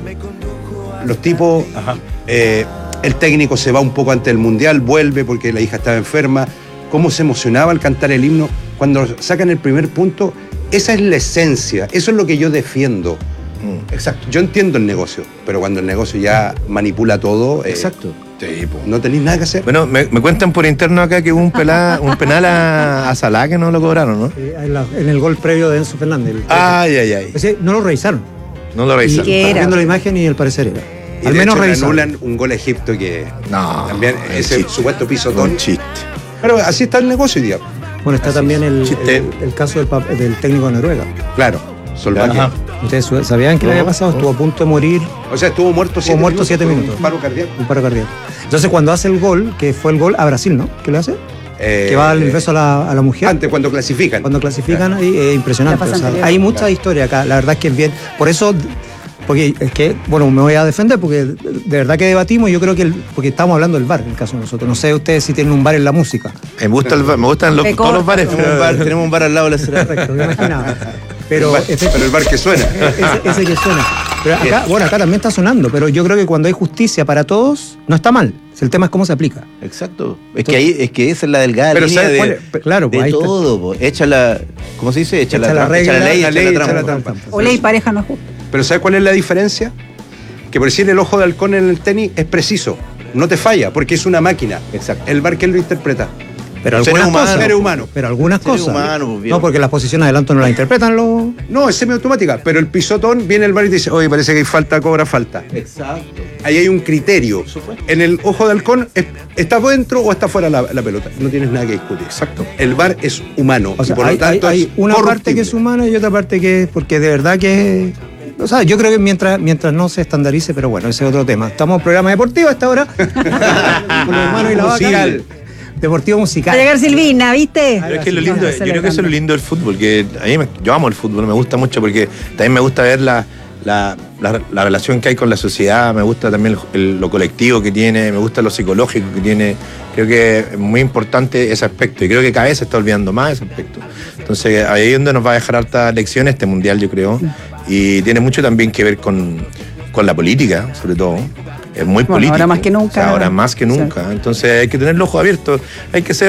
Los tipos, eh, el técnico se va un poco antes del mundial, vuelve porque la hija estaba enferma. Cómo se emocionaba al cantar el himno. Cuando sacan el primer punto, esa es la esencia, eso es lo que yo defiendo. Exacto. Yo entiendo el negocio, pero cuando el negocio ya manipula todo, eh, Exacto. Sí, po. no tenéis nada que hacer. Bueno, me, me cuentan por interno acá que hubo un, pelá- un penal a, a Salah que no lo cobraron, ¿no? Eh, en, la- en el gol previo de Enzo Fernández. el- Ay, ay, ay. Es decir, no lo revisaron. No lo revisaron. ¿Qué Estaba era? viendo la imagen y al parecer era. Y Al de menos hecho, le revisaron. anulan un gol a Egipto que No, también el ese chiste. supuesto pisotón. Un chiste. Pero así está el negocio hoy día. Bueno, está también el, Chiste. el, el caso del, pap- del técnico de Noruega. Claro, Solbakken. Ajá. ¿Ustedes su- sabían qué le había pasado? Estuvo a punto de morir, O sea, estuvo muerto siete muerto minutos. siete por minutos. Un paro cardíaco. un paro cardíaco. Entonces, cuando hace el gol, que fue el gol a Brasil, ¿no? ¿Qué le hace? Eh, que va al beso a la, a la mujer. Antes, cuando clasifican. Cuando clasifican, ahí, es impresionante. La pasa O sea, anterior. hay mucha historia acá. La verdad es que es bien. Por eso, porque es que, bueno, me voy a defender porque de verdad que debatimos. Yo creo que, el, porque estamos hablando del bar, en el caso de nosotros. No sé ustedes si tienen un bar en la música. Me, gusta el bar- me gustan los- Me todos los corta. bares. Tenemos un bar, tenemos un bar al lado de la cerveza. Correcto, me imaginaba. Pero, El bar- ese, pero el bar que suena. ese- ese que suena. Pero acá, bueno, acá también está sonando, pero yo creo que cuando hay justicia para todos, no está mal. El tema es cómo se aplica. Exacto. Es que ahí, es que esa es la delgada Pero línea ¿sabes de, cuál es? Claro, de pues ahí está. todo. Po. Echa la, ¿cómo se dice? Echa, Echa la, la trampa, regla, echa la ley, la echa ley, la echa trampa. la trampa. O ley pareja no es justo. Pero ¿sabes cuál es la diferencia? Que por decir el ojo de halcón en el tenis es preciso. No te falla, porque es una máquina. Exacto. El bar que lo interpreta. Pero Seres algunas humanos. cosas. Seres humanos. Pero algunas Seres cosas. humanos, pues, viejo. no, porque las posiciones adelanto no las interpretan los. No, es semiautomática, pero el pisotón viene el bar y te dice, oye, parece que hay falta, cobra falta. Exacto. Ahí hay un criterio. En el ojo de halcón, es- ¿está dentro o está fuera la, la pelota? No tienes nada que discutir. Exacto. El bar es humano. O sea, y por hay, lo tanto hay- hay es una parte corruptible. que es humana y otra parte que es. Porque de verdad que. O sea, yo creo que mientras, mientras no se estandarice, pero bueno, ese es otro tema. Estamos en programa deportivo a esta hora. Con los hermanos y la vaca. Musical. Deportivo Va musical. a llegar Silvina, ¿viste? Pero es que lo Vamos lindo, a yo creo que eso es lo celebrando. lindo del fútbol, que a mí me- yo amo el fútbol, me gusta mucho porque también me gusta ver la, la, la- la relación que hay con la sociedad, me gusta también el- el- lo colectivo que tiene, me gusta lo psicológico que tiene, creo que es muy importante ese aspecto y creo que cada vez se está olvidando más ese aspecto. Entonces ahí es donde nos va a dejar harta lección este mundial, yo creo, y tiene mucho también que ver con, con la política, sobre todo. Es muy Bueno, político. ahora más que nunca. O sea, ahora más que nunca. Entonces hay que tener los ojos abiertos. Hay que ser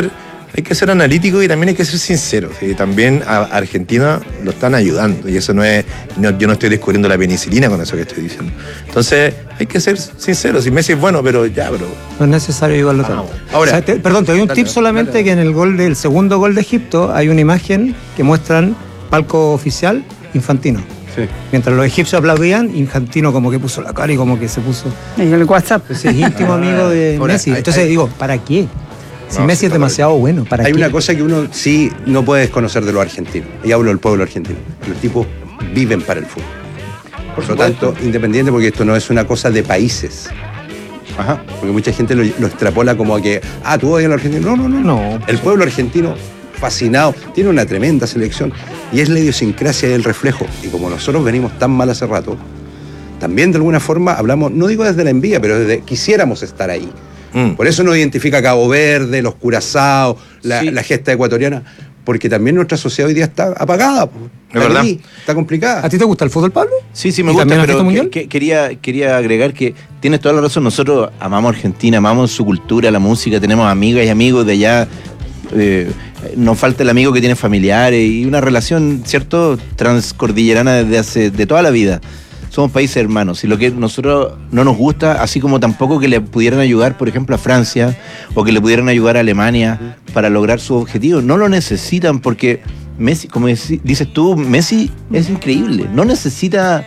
hay que ser analítico y también hay que ser sincero. Y también a Argentina lo están ayudando. Y eso no es. No, yo no estoy descubriendo la penicilina con eso que estoy diciendo. Entonces, hay que ser sincero. Si Messi es bueno, pero ya, bro. No es necesario ayudarlo tanto. Ahora, o sea, te, perdón, te doy un dale, tip solamente dale. que en el gol del segundo gol de Egipto hay una imagen que muestran palco oficial Infantino. Sí. Mientras los egipcios aplaudían, Infantino como que puso la cara y como que se puso. En el WhatsApp. Entonces, es íntimo amigo de Ahora, Messi. hay- Entonces hay- digo, ¿para qué? Si No, Messi sí, es demasiado bueno, ¿para Hay qué? una cosa que uno sí no puede desconocer de los argentinos, y hablo del pueblo argentino. Los tipos viven para el fútbol. Por lo tanto, independiente, porque esto no es una cosa de países. Ajá. Porque mucha gente lo, lo extrapola como a que, ah, tú odias al argentino. No, no, no. No. El pueblo argentino, fascinado, tiene una tremenda selección y es la idiosincrasia del reflejo. Y como nosotros venimos tan mal hace rato, también de alguna forma hablamos, no digo desde la envidia, pero desde quisiéramos estar ahí. Mm. Por eso nos identifica Cabo Verde, los Curazao, la, Sí. la gesta ecuatoriana, porque también nuestra sociedad hoy día está apagada. po. Está verdad. gris, está complicada. ¿A ti te gusta el fútbol, Pablo? Sí, sí, me ¿Y gusta, también la pero fiesta que- mundial? que- quería, quería agregar que tienes toda la razón. Nosotros amamos Argentina, amamos su cultura, la música, tenemos amigas y amigos de allá. Eh, nos falta el amigo que tiene familiares y una relación, ¿cierto?, transcordillerana desde hace, de toda la vida. Somos países hermanos y lo que nosotros no nos gusta, así como tampoco que le pudieran ayudar, por ejemplo, a Francia o que le pudieran ayudar a Alemania para lograr sus objetivos. No lo necesitan porque Messi, como deci- dices tú, Messi es increíble. No necesita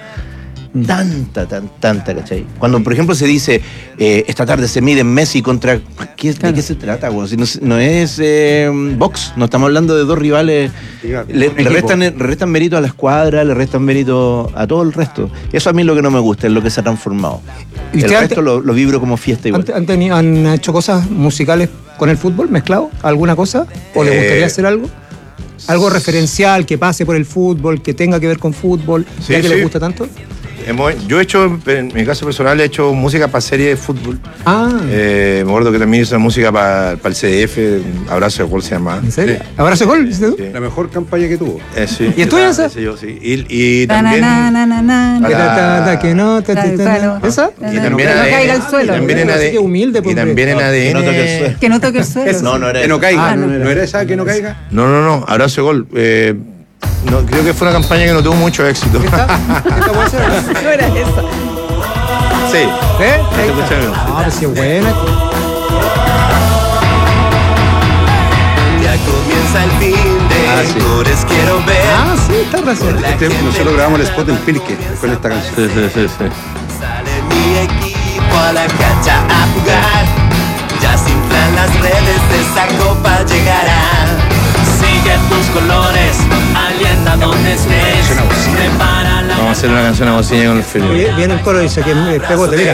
tanta, tan, tanta, ¿cachai? Cuando, por ejemplo, se dice, eh, esta tarde se miden Messi contra... ¿qué, ¿De qué se trata, güey? Si no, no es eh, box, no estamos hablando de dos rivales. Le, le restan, le restan mérito a la escuadra, le restan mérito a todo el resto. Eso a mí es lo que no me gusta, es lo que se ha transformado. ¿Y El usted resto ante- lo, lo vibro como fiesta igual. ¿Han, han, tenido- han hecho cosas musicales con el fútbol mezclado? ¿Alguna cosa? ¿O le Eh, gustaría hacer algo? Algo referencial que pase por el fútbol, que tenga que ver con fútbol, Sí, ya que sí. le gusta tanto. Hemos- yo he hecho, en mi caso personal, he hecho música para series de fútbol. Ah, Eh, me acuerdo que también hice música para el C D F, Abrazo de Gol se llama. ¿en serio? Sí. ¿Abrazo gol? ¿Dices tú? Sí. La mejor campaña que tuvo. Eh, sí. ¿Y es tuya esa? Ese yo, sí. Y, y Ta, na, también... na, na, na, na, Que Ah, ta, ta, ta, que no, ta, ta, ta, Claro, ta. ¿Esa? Y también que no A D N, caiga al suelo. Y también en Así A D N. que humilde, pues, Y también en No, A D N. que no toque el suelo. Que no toque el suelo. No, no era Que no eso. caiga. Ah, no, no. era esa que no caiga? No, no, no. Abrazo de Gol. Eh, no, creo que fue una campaña que no tuvo mucho éxito. ¿Esta? ¿Esta puede ser? No era esa. Sí. ¿Eh? Ahí escucha, amigo. Ah, pero sí es buena. Ya comienza el fin de Ah, sí. Cores quiero ver. Ah, sí, está razón. Este, nosotros grabamos el spot en Pirque con esta canción. Sí, sí, sí, sí. Sale mi equipo a la cancha a jugar. Ya se inflan las redes, esa copa llegará. Sigue tus colores, alienta donde estés. Prepara la Vamos a hacer una canción a bocina con el frío. Oye, viene el coro y dice que me pegote, mira.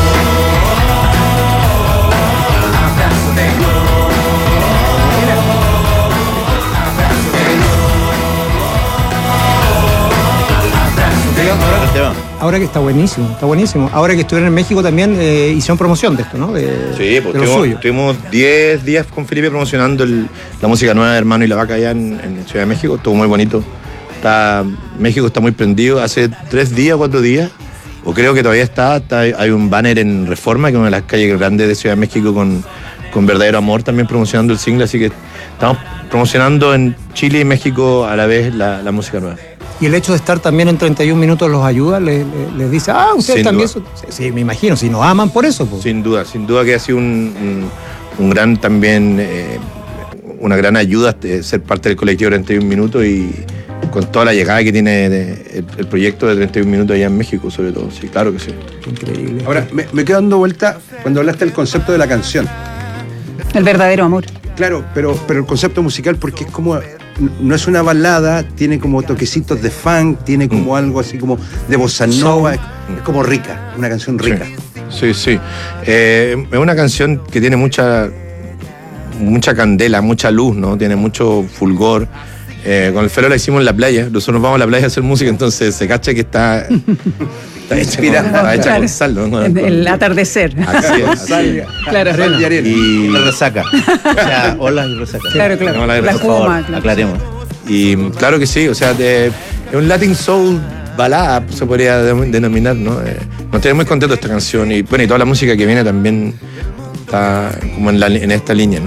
Esteban. Ahora que está buenísimo, está buenísimo. Ahora que estuvieron en México también eh, hicieron promoción de esto, ¿no? De, Sí, pues de lo tuvimos- suyo. tuvimos diez días con Felipe promocionando el- la música nueva de Hermano y la Vaca allá en, en Ciudad de México. Estuvo muy bonito. Está, México está muy prendido. Hace tres días, cuatro días, o creo que todavía está, está- hay un banner en Reforma, que es una de las calles grandes de Ciudad de México, con, con Verdadero Amor también promocionando el single. Así que estamos promocionando en Chile y México a la vez la, la música nueva. Y el hecho de estar también en treinta y un minutos los ayuda, les, les- les dice, ah, ustedes Sin también duda. son... Sí, sí, me imagino, si nos aman por eso. Pues. Sin duda, sin duda que ha sido un, un- un gran también, eh, una gran ayuda eh, ser parte del colectivo de treinta y un minutos y con toda la llegada que tiene de- el, el proyecto de treinta y un minutos allá en México, sobre todo. Sí, claro que sí. Increíble. Ahora, me, me quedo dando vuelta cuando hablaste del concepto de la canción. El verdadero amor. Claro, pero, pero el concepto musical, porque es como, no es una balada, tiene como toquecitos de funk, tiene como algo así como de bossa nova, es, es como rica, una canción rica. Sí, sí. Eh, es una canción que tiene mucha, mucha candela, mucha luz, ¿no? Tiene mucho fulgor. Eh, con el Felo la hicimos en la playa. Nosotros nos vamos a la playa a hacer música, entonces se cacha que está, está hecha, con, está hecha con sal, ¿no? Con- El, el atardecer. Así es, así es. Claro, Sal y arena. Y, La resaca. O sea, olas y resaca. claro, claro. No, la- La por Por favor, espuma, claro. aclaremos. y claro que sí, o sea, de- es un Latin Soul balada, se podría de- denominar, ¿no? Eh, nos tiene muy contentos esta canción y bueno, y toda la música que viene también está como en, la- en esta línea, ¿no?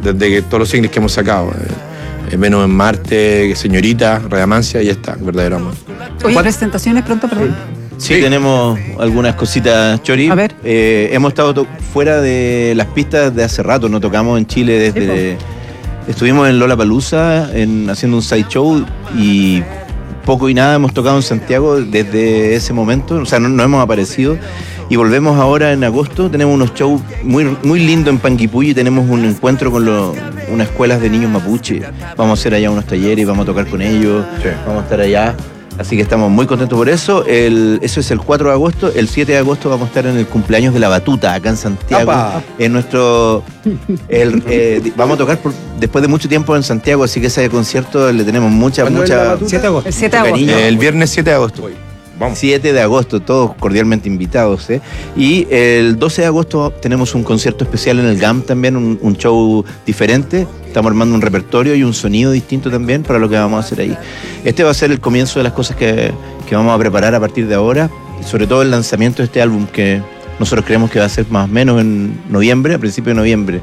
desde que todos los singles que hemos sacado. Eh, Menos en Marte, Señorita, Radamancia, y ya está, verdadero amor. Oye, presentaciones pronto, perdón. Sí, tenemos algunas cositas, Chori. A ver. Eh, hemos estado to- fuera de las pistas de hace rato, no tocamos en Chile desde... Estuvimos en Lollapalooza en, haciendo un sideshow y poco y nada hemos tocado en Santiago desde ese momento, o sea, no, no hemos aparecido. Y volvemos ahora en agosto, tenemos unos shows muy, muy lindos en Panguipulli, tenemos un encuentro con lo, unas escuelas de niños mapuche. Vamos a hacer allá unos talleres, vamos a tocar con ellos, sí. Vamos a estar allá. Así que estamos muy contentos por eso. El, eso es el cuatro de agosto. El siete de agosto vamos a estar en el cumpleaños de la Batuta, acá en Santiago. ¡Apa! En nuestro... El, eh, vamos a tocar por, después de mucho tiempo en Santiago, así que ese concierto le tenemos mucha, mucha... siete de agosto. El siete de agosto. Cariño. El viernes siete de agosto. Vamos. siete de agosto, todos cordialmente invitados. ¿eh? Y el doce de agosto tenemos un concierto especial en el G A M también, un, un show diferente. Estamos armando un repertorio y un sonido distinto también para lo que vamos a hacer ahí. Este va a ser el comienzo de las cosas que, que vamos a preparar a partir de ahora, y sobre todo el lanzamiento de este álbum que nosotros creemos que va a ser más o menos en noviembre, a principios de noviembre.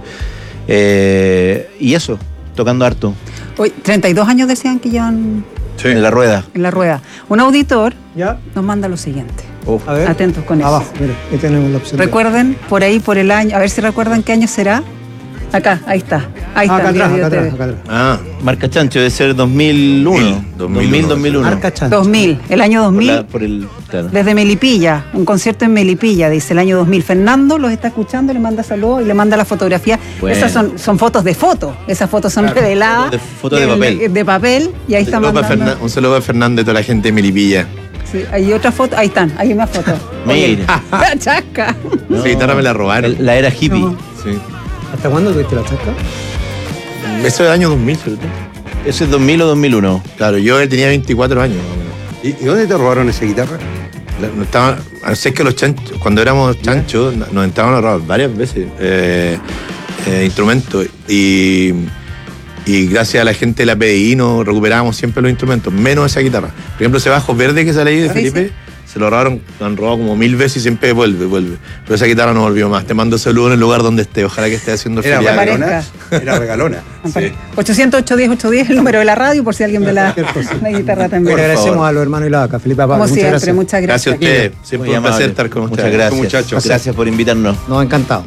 Eh, y eso, tocando harto. Hoy, treinta y dos años decían que llevan sí. en la rueda. En la rueda. Un auditor ¿Ya? nos manda lo siguiente. Uf. A ver. Atentos con eso. Abajo, mire, ahí tenemos la opción. Recuerden, por ahí, por el año, a ver si recuerdan qué año será. Acá, ahí está. Ahí Ah, está. acá el atrás, video acá T V. atrás, acá atrás. Ah, marca chancho, debe ser dos mil uno. dos mil, dos mil uno. Marca chancho. dos mil, el año dos Por, mil. la, por el... Claro. Desde Melipilla, un concierto en Melipilla, dice el año dos mil. Fernando los está escuchando, le manda saludos y le manda la fotografía. Bueno. Esas son, son fotos de foto, esas fotos son Claro, reveladas. fotos de- fotos de papel. De papel, y ahí está Un saludo para mandando. Fernan- Un saludo a Fernando y toda la gente de Melipilla. Sí, hay otra foto, ahí están, hay una foto. Mira. La chasca. No. Esa guitarra me la robaron. La era hippie. No. Sí. ¿Hasta cuándo tuviste la chasca? Eso es del año dos mil, sobre todo. ¿Ese es dos mil o dos mil uno? Claro, yo tenía veinticuatro años. más o menos. ¿Y, y dónde te robaron esa guitarra? La- no estaba, a sé que los chanchos, cuando éramos chanchos, no- nos entraban a robar varias veces eh, eh, instrumentos y, y gracias a la gente de la P D I nos recuperábamos siempre los instrumentos, menos esa guitarra. Por ejemplo, ese bajo verde que sale ahí de Sí, Felipe, sí. se lo robaron, lo han robado como mil veces y siempre vuelve, vuelve. Pero esa guitarra no volvió más. Te mando saludos en el lugar donde esté. Ojalá que esté haciendo Era feriado. regalona. Era regalona. Sí. ochocientos ocho diez ochocientos diez el número de la radio, por si alguien ve la, la guitarra también. Le agradecemos a los hermanos y la vaca, Felipe Aparo. Como Muchas siempre, gracias. muchas Gracias gracias. a ustedes. Siempre Muy un placer amable. estar con Muchas ustedes. gracias. Muchachos. Gracias por invitarnos. Nos ha encantado.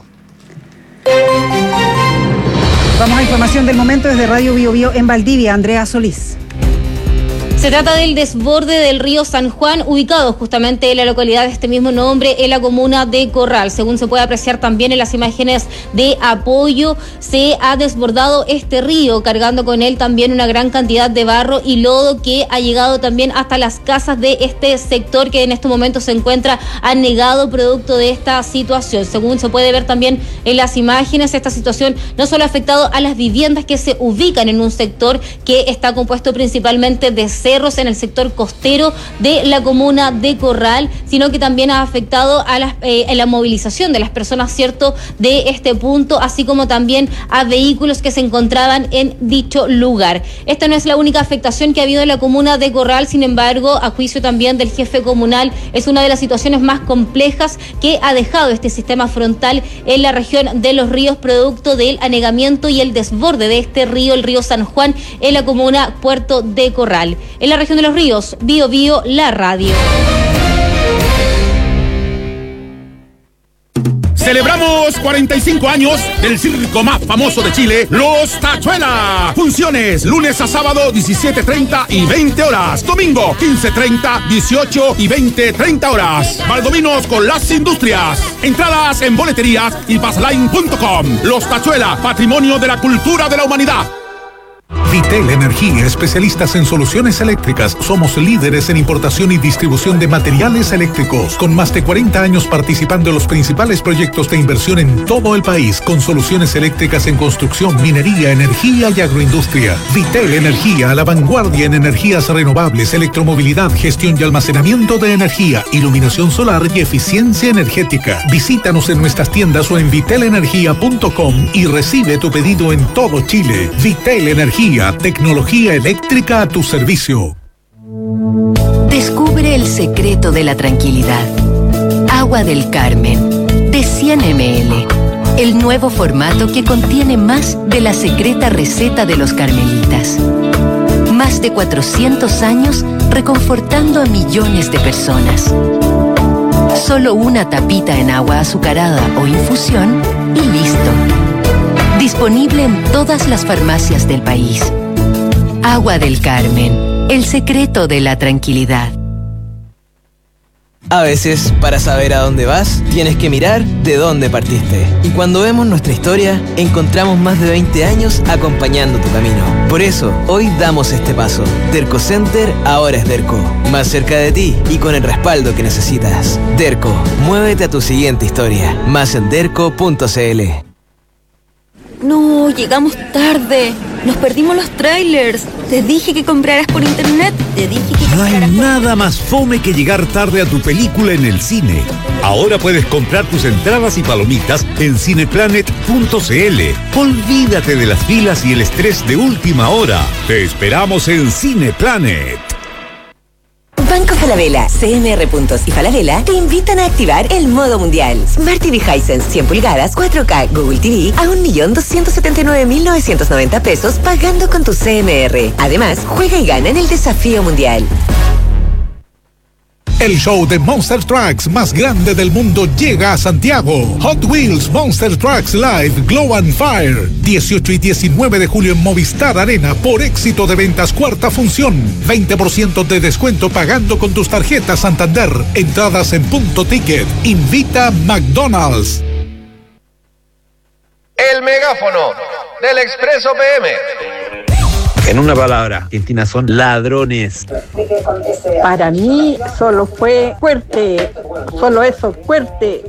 Vamos a información del momento desde Radio Bio Bio en Valdivia. Andrea Solís. Se trata del desborde del río San Juan, ubicado justamente en la localidad de este mismo nombre, en la comuna de Corral. Según se puede apreciar también en las imágenes de apoyo, se ha desbordado este río, cargando con él también una gran cantidad de barro y lodo que ha llegado también hasta las casas de este sector que en estos momentos se encuentra anegado producto de esta situación. Según se puede ver también en las imágenes, esta situación no solo ha afectado a las viviendas que se ubican en un sector que está compuesto principalmente de cerros en el sector costero de la comuna de Corral, sino que también ha afectado a, las, eh, a la movilización de las personas, cierto, de este punto, así como también a vehículos que se encontraban en dicho lugar. Esta no es la única afectación que ha habido en la comuna de Corral, sin embargo, a juicio también del jefe comunal, es una de las situaciones más complejas que ha dejado este sistema frontal en la región de Los Ríos, producto del anegamiento y el desborde de este río, el río San Juan, en la comuna Puerto de Corral. En la región de Los Ríos, Bio Bio, la radio. Celebramos cuarenta y cinco años del circo más famoso de Chile, Los Tachuela. Funciones lunes a sábado diecisiete treinta y veinte horas. Domingo quince treinta, dieciocho y veinte treinta horas. Valdominos con las industrias. Entradas en boleterías y passline punto com. Los Tachuela, patrimonio de la cultura de la humanidad. Vitel Energía, especialistas en soluciones eléctricas. Somos líderes en importación y distribución de materiales eléctricos, con más de cuarenta años participando en los principales proyectos de inversión en todo el país, con soluciones eléctricas en construcción, minería, energía y agroindustria. Vitel Energía, a la vanguardia en energías renovables, electromovilidad, gestión y almacenamiento de energía, iluminación solar y eficiencia energética. Visítanos en nuestras tiendas o en vitel energía punto com y recibe tu pedido en todo Chile. Vitel Energía, tecnología eléctrica a tu servicio. Descubre el secreto de la tranquilidad. Agua del Carmen, de cien mililitros. el nuevo formato que contiene más de la secreta receta de los carmelitas. Más de cuatrocientos años reconfortando a millones de personas. Solo una tapita en agua azucarada o infusión y listo. Disponible en todas las farmacias del país. Agua del Carmen, el secreto de la tranquilidad. A veces, para saber a dónde vas, tienes que mirar de dónde partiste. Y cuando vemos nuestra historia, encontramos más de veinte años acompañando tu camino. Por eso, hoy damos este paso. Derco Center ahora es Derco. Más cerca de ti y con el respaldo que necesitas. Derco, muévete a tu siguiente historia. Más en derco punto cl. No, llegamos tarde. Nos perdimos los trailers. Te dije que compraras por internet. Te dije que No compraras hay por... nada más fome que llegar tarde a tu película en el cine. Ahora puedes comprar tus entradas y palomitas en cineplanet punto cl. Olvídate de las filas y el estrés de última hora. Te esperamos en Cineplanet. Banco Falabella, C M R Puntos y Falabella te invitan a activar el modo mundial. Smart T V Hisense cien pulgadas cuatro K Google T V a un millón doscientos setenta y nueve mil novecientos noventa pesos pagando con tu C M R. Además, juega y gana en el desafío mundial. El show de Monster Trucks más grande del mundo llega a Santiago. Hot Wheels Monster Trucks Live Glow and Fire. dieciocho y diecinueve de julio en Movistar Arena por éxito de ventas cuarta función. veinte por ciento de descuento pagando con tus tarjetas Santander. Entradas en Punto Ticket. Invita McDonald's. El megáfono del Expreso P M. En una palabra, Argentina son ladrones. Para mí solo fue fuerte, solo eso, fuerte.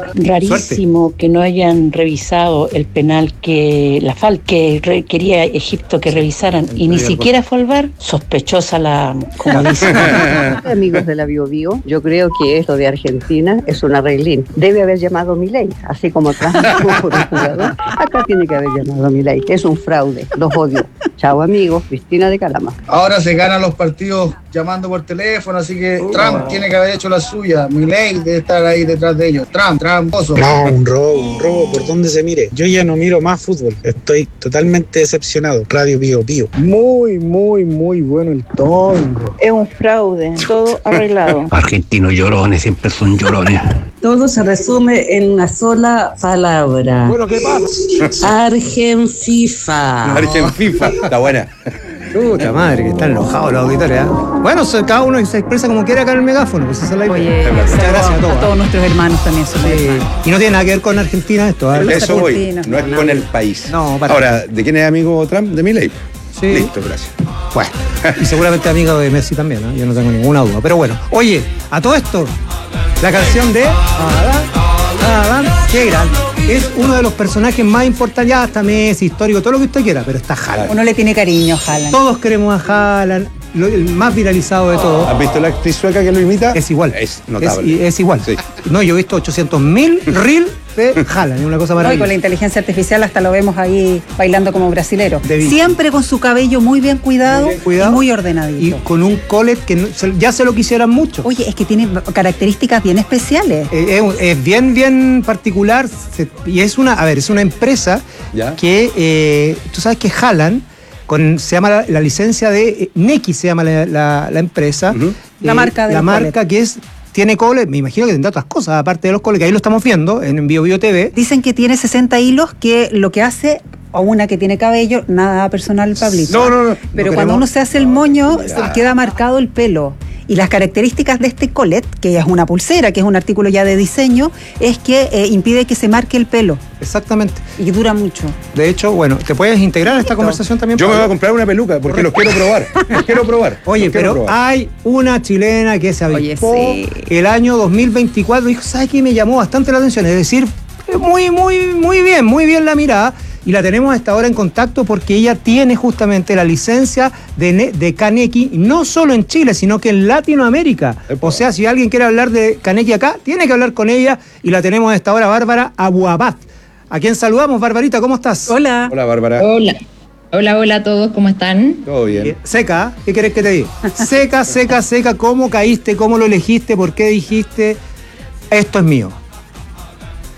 Rarísimo que no hayan revisado el penal que la falta que re, quería Egipto que revisaran y ni siquiera fue al V A R. Sospechosa la, como dicen. Amigos de la Bio Bio, yo creo que esto de Argentina es un arreglín. Debe haber llamado a Milei, así como Trump por un jugador. Acá tiene que haber llamado a Milei. Es un fraude, los odio. Chao amigos. Cristina de Calama. Ahora se ganan los partidos llamando por teléfono, así que uh, Trump wow. tiene que haber hecho la suya. Milei debe estar ahí detrás de ellos. Trump, tramposo. No, un robo, un robo por donde se mire. Yo ya no miro más fútbol. Estoy totalmente decepcionado. Radio Bio Bio. Muy, muy, muy bueno el tongo. Es un fraude, todo arreglado. Argentinos llorones, siempre son llorones. Todo se resume en una sola palabra. Bueno, ¿qué pasa? Argen FIFA. Argen FIFA. Está buena. Puta madre, que están enojados los auditores, ¿eh? Bueno, so, cada uno se expresa como quiera acá en el megáfono, pues esa es la idea. Oye, muchas gracias a todos. A todos nuestros hermanos también son sí. Y no tiene nada que ver con Argentina esto, ¿eh? Eso voy, no es con el país. No, para Ahora, ¿de quién es amigo Trump? De Milei. Sí. Listo, gracias. Bueno, y seguramente amigo de Messi también, ¿no? Yo no tengo ninguna duda. Pero bueno, oye, a todo esto, la canción de Adán, Adán, qué gran. Es uno de los personajes más importantes, ya hasta Messi, histórico, todo lo que usted quiera, pero está Haaland. Uno le tiene cariño a Haaland. Todos queremos a Haaland, lo, el más viralizado de todos. ¿Has visto la actriz sueca que lo imita? Es igual. Es notable. Es, es igual. Sí. No, yo he visto ochocientos mil reel de Haaland, es una cosa maravillosa. No, y con la inteligencia artificial hasta lo vemos ahí bailando como brasilero. De Siempre con su cabello muy bien cuidado, muy bien cuidado y muy ordenadito. Y con un collet que no, ya se lo quisieran mucho. Oye, es que tiene características bien especiales. Es, es, es bien, bien particular. Se, y es una, a ver, es una empresa ¿Ya? que, eh, tú sabes que Haaland, con, se llama la, la licencia de eh, Neki, se llama la, la, la empresa. Uh-huh. eh, la marca de La marca collet. que es... Tiene cole, me imagino que tendrá otras cosas, aparte de los coles, que ahí lo estamos viendo en Bio Bio T V. Dicen que tiene sesenta hilos, que lo que hace, o una que tiene cabello, nada personal, Pablito. No, no, no. Pero no cuando queremos... uno se hace el moño, se queda marcado el pelo. Y las características de este collet, que es una pulsera, que es un artículo ya de diseño, es que eh, impide que se marque el pelo. Exactamente. Y dura mucho. De hecho, bueno, ¿te puedes integrar a esta conversación también? Yo Pablo? me voy a comprar una peluca porque los quiero probar. Los quiero probar. Oye, pero probar. hay una chilena que se avispó Oye, sí. el año dos mil veinticuatro. Dijo, ¿sabes qué? Me llamó bastante la atención. Es decir, muy, muy, muy bien, muy bien la mirada. Y la tenemos hasta ahora en contacto porque ella tiene justamente la licencia de, de Kaneki, no solo en Chile, sino que en Latinoamérica. Epa. O sea, si alguien quiere hablar de Kaneki acá, tiene que hablar con ella y la tenemos hasta ahora, Bárbara Abuabad. A quien saludamos, Barbarita, ¿cómo estás? Hola. Hola, Bárbara. Hola. Hola, hola a todos, ¿cómo están? Todo bien. Eh, seca, ¿qué querés que te diga? Seca, seca, seca, ¿cómo caíste? ¿Cómo lo elegiste? ¿Por qué dijiste, esto es mío?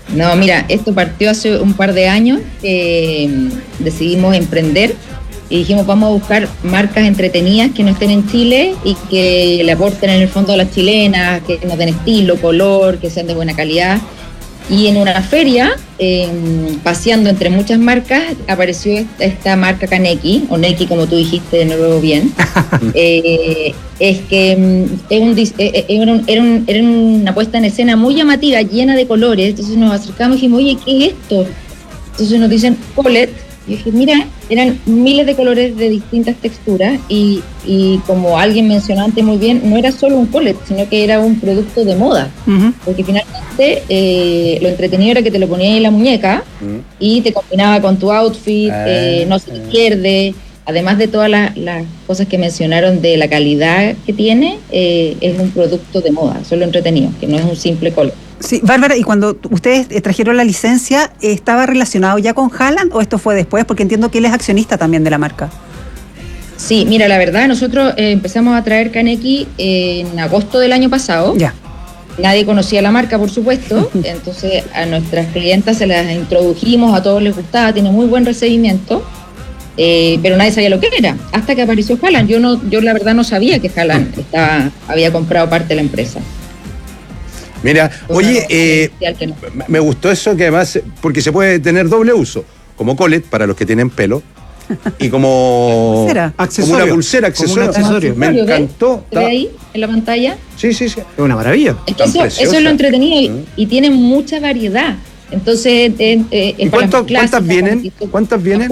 No, mira, esto partió hace un par de años que mm, decidimos emprender y dijimos vamos a buscar marcas entretenidas que no estén en Chile y que le aporten en el fondo a las chilenas, que nos den estilo, color, que sean de buena calidad. Y en una feria, eh, paseando entre muchas marcas, apareció esta, esta marca Kaneki, o Neki como tú dijiste de nuevo bien. eh, es que mm, es un, eh, era, un, era, un, era una puesta en escena muy llamativa, llena de colores. Entonces nos acercamos y dijimos, oye, ¿qué es esto? Entonces nos dicen collet. Y dije, mira, eran miles de colores de distintas texturas y, y como alguien mencionó antes muy bien, no era solo un collet, sino que era un producto de moda. Uh-huh. Porque finalmente eh, lo entretenido era que te lo ponías en la muñeca uh-huh. y te combinaba con tu outfit, uh-huh. eh, no se te pierde. Además de todas las, las cosas que mencionaron de la calidad que tiene, eh, es un producto de moda, solo entretenido, que no es un simple collet. Sí, Bárbara, y cuando ustedes trajeron la licencia, ¿estaba relacionado ya con Haaland o esto fue después? Porque entiendo que él es accionista también de la marca. Sí, mira, la verdad, nosotros eh, empezamos a traer Kaneki en agosto del año pasado. Ya. Nadie conocía la marca, por supuesto, entonces a nuestras clientas se las introdujimos, a todos les gustaba, tiene muy buen recibimiento, eh, pero nadie sabía lo que era, hasta que apareció Haaland. Yo, no, yo la verdad no sabía que Haaland estaba, había comprado parte de la empresa. Mira, oye, eh, me gustó eso que además, porque se puede tener doble uso, como collet para los que tienen pelo y como, pulsera. como una pulsera, accesorio. Como un accesorio. Me encantó. ¿Se ve ahí en la pantalla? Sí, sí, sí. Es una maravilla. Es que eso, eso es lo entretenido y, y tiene mucha variedad. Entonces, eh, eh, ¿y cuánto, clases, cuántas vienen? ¿Cuántas vienen?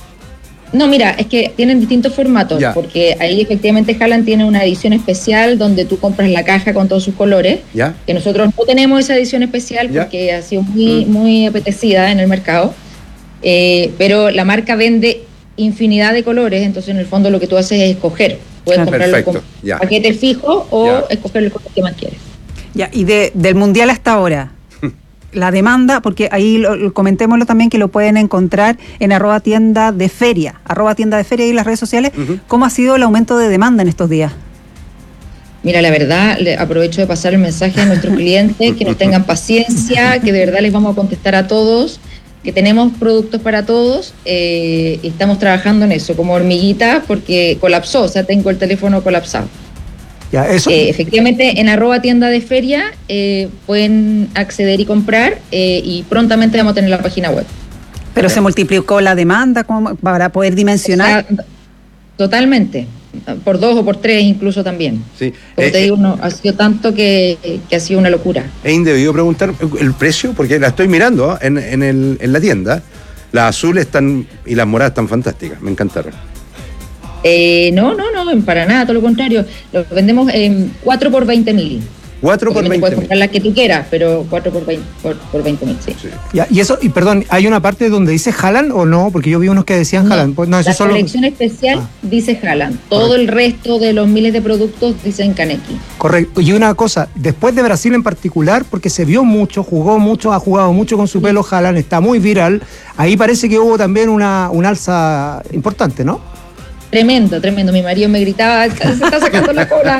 No, mira, es que tienen distintos formatos, ya. Porque ahí efectivamente Haaland tiene una edición especial donde tú compras la caja con todos sus colores, ya. Que nosotros no tenemos esa edición especial porque ya. Ha sido muy, muy apetecida en el mercado, eh, pero la marca vende infinidad de colores, entonces en el fondo lo que tú haces es escoger, puedes ah, comprarlo perfecto. Con ya. Paquete fijo o ya. Escoger el color que más quieres. Ya, y de, del Mundial hasta ahora, la demanda, porque ahí lo, lo, comentémoslo también que lo pueden encontrar en arroba tienda de feria, arroba tienda de feria y las redes sociales. Uh-huh. ¿Cómo ha sido el aumento de demanda en estos días? Mira, la verdad, le aprovecho de pasar el mensaje a nuestros clientes, que nos tengan paciencia, que de verdad les vamos a contestar a todos, que tenemos productos para todos, eh, y estamos trabajando en eso, como hormiguita, porque colapsó, o sea, tengo el teléfono colapsado. Ya, eso. Eh, efectivamente, en arroba tienda de feria eh, pueden acceder y comprar eh, y prontamente vamos a tener la página web. Pero se multiplicó la demanda como para poder dimensionar. O sea, totalmente, por dos o por tres incluso también. Sí. Como eh, te digo, no, ha sido tanto que, que ha sido una locura. Es indebido preguntar el precio, porque la estoy mirando en, en, el, en la tienda. Las azules están y las moradas están fantásticas, me encantaron. Eh, no, no, no, para nada, todo lo contrario. Lo vendemos en cuatro por veinte mil. cuatro por veinte mil. Puedes comprar las que tú quieras, pero cuatro por veinte mil, sí. sí. Ya, y eso, y perdón, ¿hay una parte donde dice Haaland o no? Porque yo vi unos que decían no, Haaland. Pues, no, eso la solo... colección especial ah. dice Haaland. Todo correcto. El resto de los miles de productos dicen Kaneki. Correcto. Y una cosa, después de Brasil en particular, porque se vio mucho, jugó mucho, ha jugado mucho con su sí. pelo Haaland, está muy viral. Ahí parece que hubo también una, una alza importante, ¿no? Tremendo, tremendo. Mi marido me gritaba, se está sacando la cola.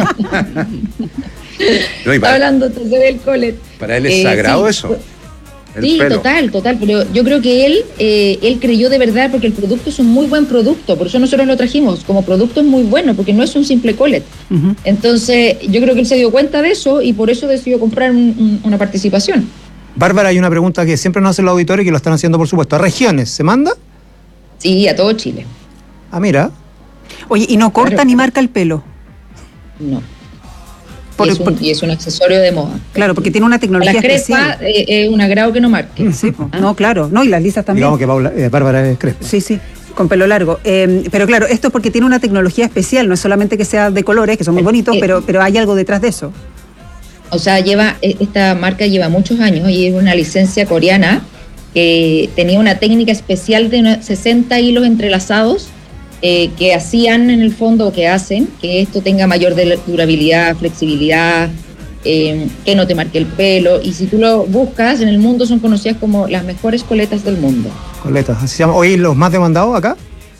No, está hablando del collet. Para él es eh, sagrado sí, eso. Sí, pelo. total, total. Pero yo creo que él, eh, él creyó de verdad porque el producto es un muy buen producto. Por eso nosotros lo trajimos. Como producto es muy bueno porque no es un simple collet. Uh-huh. Entonces yo creo que él se dio cuenta de eso y por eso decidió comprar un, un, una participación. Bárbara, hay una pregunta que siempre nos hacen los auditores y que lo están haciendo, por supuesto. ¿A regiones se manda? Sí, a todo Chile. Ah, mira. Oye, ¿y no corta claro. ni marca el pelo? No. Por, y, es un, por, y es un accesorio de moda. Claro, porque tiene una tecnología la especial. La crespa es eh, eh, un agrado que no marque. Sí, ¿ah? No, claro. No, y las lisas también. Digamos que Paula, eh, Bárbara es crespa. Sí, sí, con pelo largo. Eh, pero claro, esto es porque tiene una tecnología especial. No es solamente que sea de colores, que son muy bonitos, eh, pero, pero hay algo detrás de eso. O sea, lleva esta marca lleva muchos años y es una licencia coreana que tenía una técnica especial de sesenta hilos entrelazados Eh, que hacían en el fondo, que hacen, que esto tenga mayor durabilidad, flexibilidad, eh, que no te marque el pelo, y si tú lo buscas, en el mundo son conocidas como las mejores coletas del mundo. Coletas, así se llama. ¿Hoy los más demandados acá?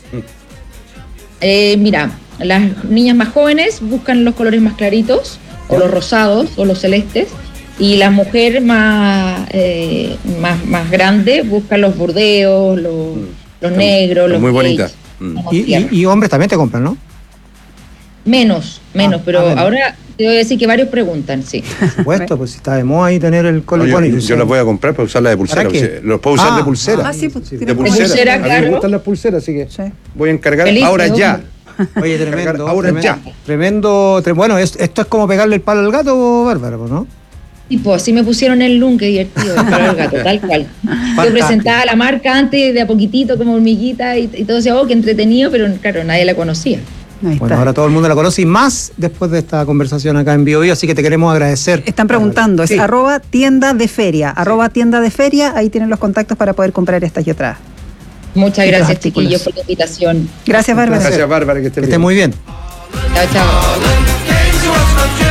Eh, mira, las niñas más jóvenes buscan los colores más claritos, o los rosados, o los celestes, Y las mujeres más, eh, más, más grandes buscan los burdeos, los, los negros, los muy bonitas. Y, y, y hombres también te compran, ¿no? Menos, menos, Ah, pero ah, menos. ahora te voy a decir que varios preguntan, sí. Por supuesto, pues si está de moda ahí tener el No, cole yo, bonito. yo las voy a comprar para usarlas de pulsera. ¿Para qué? porque Los puedo usar Ah, de pulsera. Ah, sí, pues, de tiene pulsera. pulsera, A mí me claro. gustan las pulseras, así que Sí. voy a encargar Feliz, ahora ¿no? ya. Oye, tremendo. Ahora tremendo, ya. Tremendo. tre- bueno, es- esto es como pegarle el palo al gato, Bárbara, ¿no? Y pues así me pusieron el look, qué divertido, el palo del gato, tal cual. Yo presentaba la marca antes de a poquitito como hormiguita y, y todo decía, oh, qué entretenido, pero claro, nadie la conocía. Ahí Bueno, está. ahora todo el mundo la conoce y más después de esta conversación acá en Bio Bio, así que te queremos agradecer. Están preguntando, es Sí. arroba tienda de feria, arroba tienda de feria, ahí tienen los contactos para poder comprar estas y otras. Muchas Y los gracias, artículos. chiquillos, por la invitación. Gracias, Bárbara. Gracias, Bárbara, que estés Que bien. esté muy bien. Chao, chao.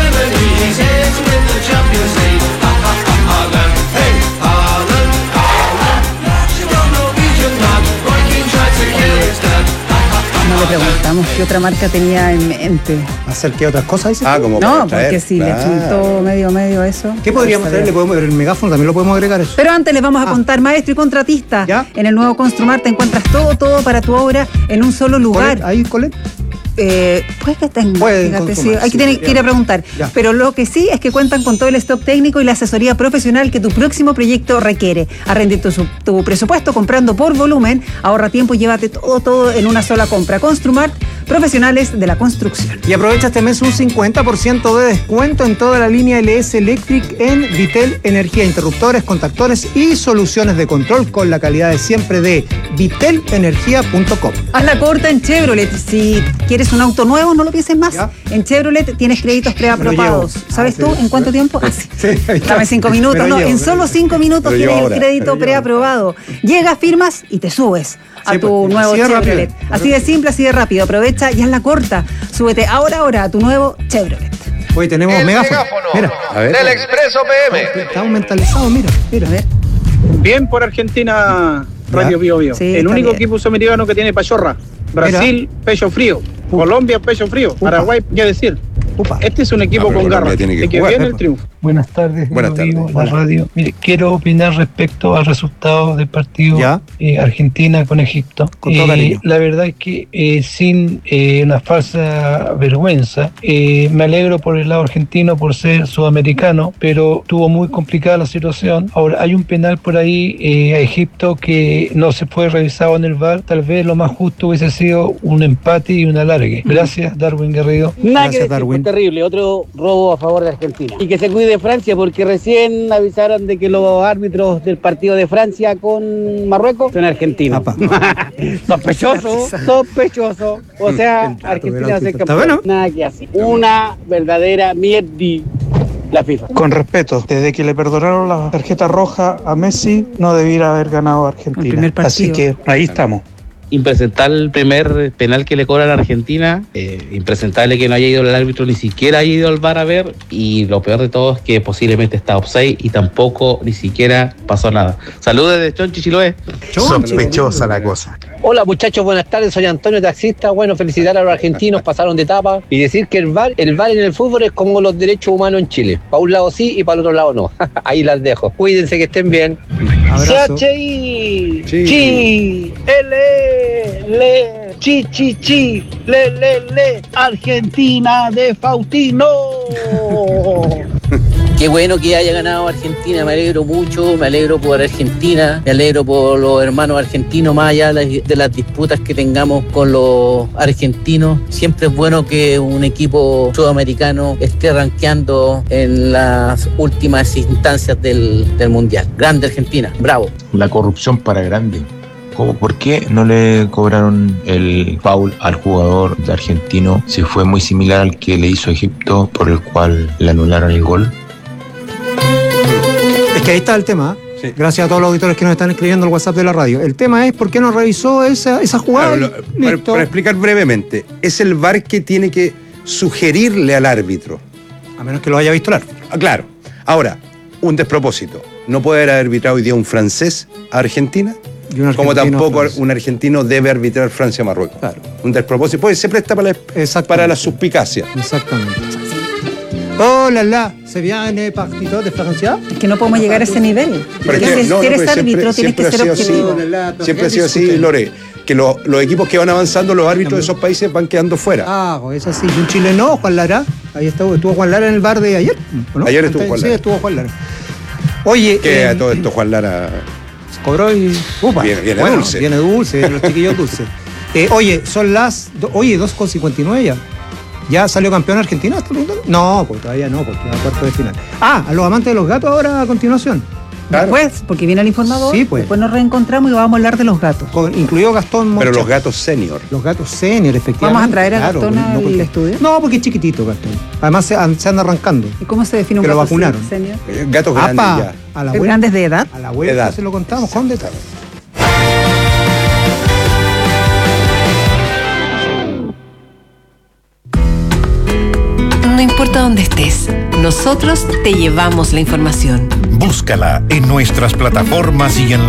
No le preguntamos qué otra marca tenía en mente. ¿Hacer qué otras cosas? dices Ah, tú? como No, para porque traer, si le claro. chuntó medio medio eso. ¿Qué podríamos Está traer? Le bien. podemos, el megáfono también lo podemos agregar eso. Pero antes les vamos a Ah. contar, maestro y contratista, ¿Ya? en el nuevo Construmar te encuentras todo, todo para tu obra en un solo lugar. Colet, ¿Ahí, Colet? Eh, puede que tenga, Pueden fíjate, sí, consumar, hay que, sí, tener- ya. que ir a preguntar. Ya. Pero lo que sí es que cuentan con todo el stock técnico y la asesoría profesional que tu próximo proyecto requiere. Arrende tu, su- tu presupuesto comprando por volumen, ahorra tiempo y llévate todo, todo en una sola compra. Construmart, profesionales de la construcción. Y aprovecha este mes un cincuenta por ciento de descuento en toda la línea L S Electric en Vitel Energía, interruptores, contactores y soluciones de control con la calidad de siempre de vitel energía punto com. Haz la corta en Chevrolet. Si quieres un auto nuevo, no lo pienses más. Ya. En Chevrolet tienes créditos preaprobados. Me lo llevo. ¿Sabes Ah, tú sí. en cuánto tiempo? Ah, sí. Sí, ahí está. Dame cinco minutos. Me lo No, llevo, en me lo solo llevo. cinco minutos Me lo tienes llevo el ahora. crédito Me lo llevo. preaprobado. Llegas, firmas y te subes a Sí, tu pues, nuevo así de rápido. Chevrolet. Así de simple, así de rápido. Aprovecha y haz la corta. Súbete ahora, ahora a tu nuevo Chevrolet. Hoy tenemos El megáfono. megáfono Mira, A ver. del Expreso P M. estamos mentalizados, mira, mira. A ver. Bien por Argentina, Radio Ya. Bio Bio. Sí, el está único bien. equipo sudamericano que tiene pachorra. Brasil, pecho frío. Colombia, pecho frío. Upa. Paraguay, qué decir. Upa. Este es un equipo Ah, pero con Colombia garra. tiene que De que jugar. viene el triunfo. Buenas tardes, Buenas Bio Bio, tardes. la Hola. radio. Mire, quiero opinar respecto al resultado del partido Ya. eh, Argentina con Egipto. Con todo Eh, cariño. la verdad es que eh, sin eh, una falsa vergüenza, eh, me alegro por el lado argentino por ser sudamericano, pero tuvo muy complicada la situación. Ahora, hay un penal por ahí eh, a Egipto que no se fue revisado en el V A R. Tal vez lo más justo hubiese sido un empate y un alargue. Gracias, Darwin Garrido. Nada Gracias, que decir, Darwin. fue terrible, otro robo a favor de Argentina. Y que se cuide Francia, porque recién avisaron de que los árbitros del partido de Francia con Marruecos son argentinos. Apa. Sospechoso, sospechoso. O sea, El trato del Argentina va a ser árbitro. Está campeón. bueno. Nada que hacer. Una verdadera mierdi la FIFA. Con respeto, desde que le perdonaron la tarjeta roja a Messi, no debiera haber ganado El Argentina. primer partido. Así que ahí estamos. Impresentable el primer penal que le cobran a Argentina, eh, impresentable que no haya ido el árbitro, ni siquiera haya ido al V A R a ver, y lo peor de todo es que posiblemente está offside y tampoco ni siquiera pasó nada. Saludos desde Chonchi, Chiloé. Sospechosa la cosa. Hola muchachos, buenas tardes, soy Antonio Taxista. Bueno, felicitar a los argentinos, pasaron de etapa y decir que el V A R, el V A R en el fútbol es como los derechos humanos en Chile. Para un lado sí y para el otro lado no. Ahí las dejo. Cuídense, que estén bien. Abrazo. C H I Sí. Chi L Le Chi Chi Chi Le Le Le Argentina de Faustino. Qué bueno que haya ganado Argentina, me alegro mucho, me alegro por Argentina, me alegro por los hermanos argentinos, más allá de las disputas que tengamos con los argentinos. Siempre es bueno que un equipo sudamericano esté rankeando en las últimas instancias del, del Mundial. Grande Argentina, bravo. La corrupción para grande. ¿Cómo? ¿Por qué no le cobraron el foul al jugador de argentino si fue muy similar al que le hizo Egipto, por el cual le anularon el gol? Es que ahí está el tema. ¿eh? Gracias a todos los auditores que nos están escribiendo el WhatsApp de la radio. El tema es por qué no revisó esa, esa jugada. Claro, lo- para, Listo. para explicar brevemente, es el V A R que tiene que sugerirle al árbitro. A menos que lo haya visto el árbitro. Ah, claro. Ahora, un despropósito. No puede haber arbitrado hoy día un francés a Argentina, Y un como argentino tampoco francés. un argentino debe arbitrar Francia a Marruecos. Claro. Un despropósito. Pues se presta para la, para la suspicacia. Exactamente. Oh, la la, se viene partido de Francia. Es que no podemos llegar a ese nivel. Pero si es que, no, no, eres pero árbitro, siempre, tienes que ser siempre ha sido objetivo. así, siempre ha sido así, Lore, que lo- los equipos que van avanzando, los árbitros de esos países van quedando fuera. Ah, pues es así. Y un chileno, Juan Lara. Ahí estuvo, estuvo Juan Lara en el bar de ayer. ¿o no? Ayer estuvo Juan Lara. Sí, estuvo Juan Lara. Oye. Que eh, a todo esto Juan Lara cobró y. Upa, viene, viene bueno, dulce. Viene dulce, vienen los chiquillos dulces. Eh, oye, son las. do- Oye, dos con cincuenta y nueve ya. ¿Ya salió campeón Argentina? ¿Estás preguntando? No, pues todavía no, porque va a cuarto de final. Ah, a los amantes de los gatos ahora a continuación. Después, porque viene el informador, Sí, pues. después nos reencontramos y vamos a hablar de los gatos. Con- incluido Gastón Pero Moncha. los gatos senior. Los gatos senior, efectivamente. ¿Vamos a traer a Claro, Gastón no al porque- estudio? No, porque es chiquitito Gastón. Además se, an- se anda arrancando. ¿Y cómo se define un Que lo gato vacunaron. senior? Eh, Gatos grandes Apa, ya. a la ¿Es abuela. grandes de edad? A la abuela Edad. se lo contamos con detalle. No importa dónde estés, nosotros te llevamos la información. Búscala en nuestras plataformas y en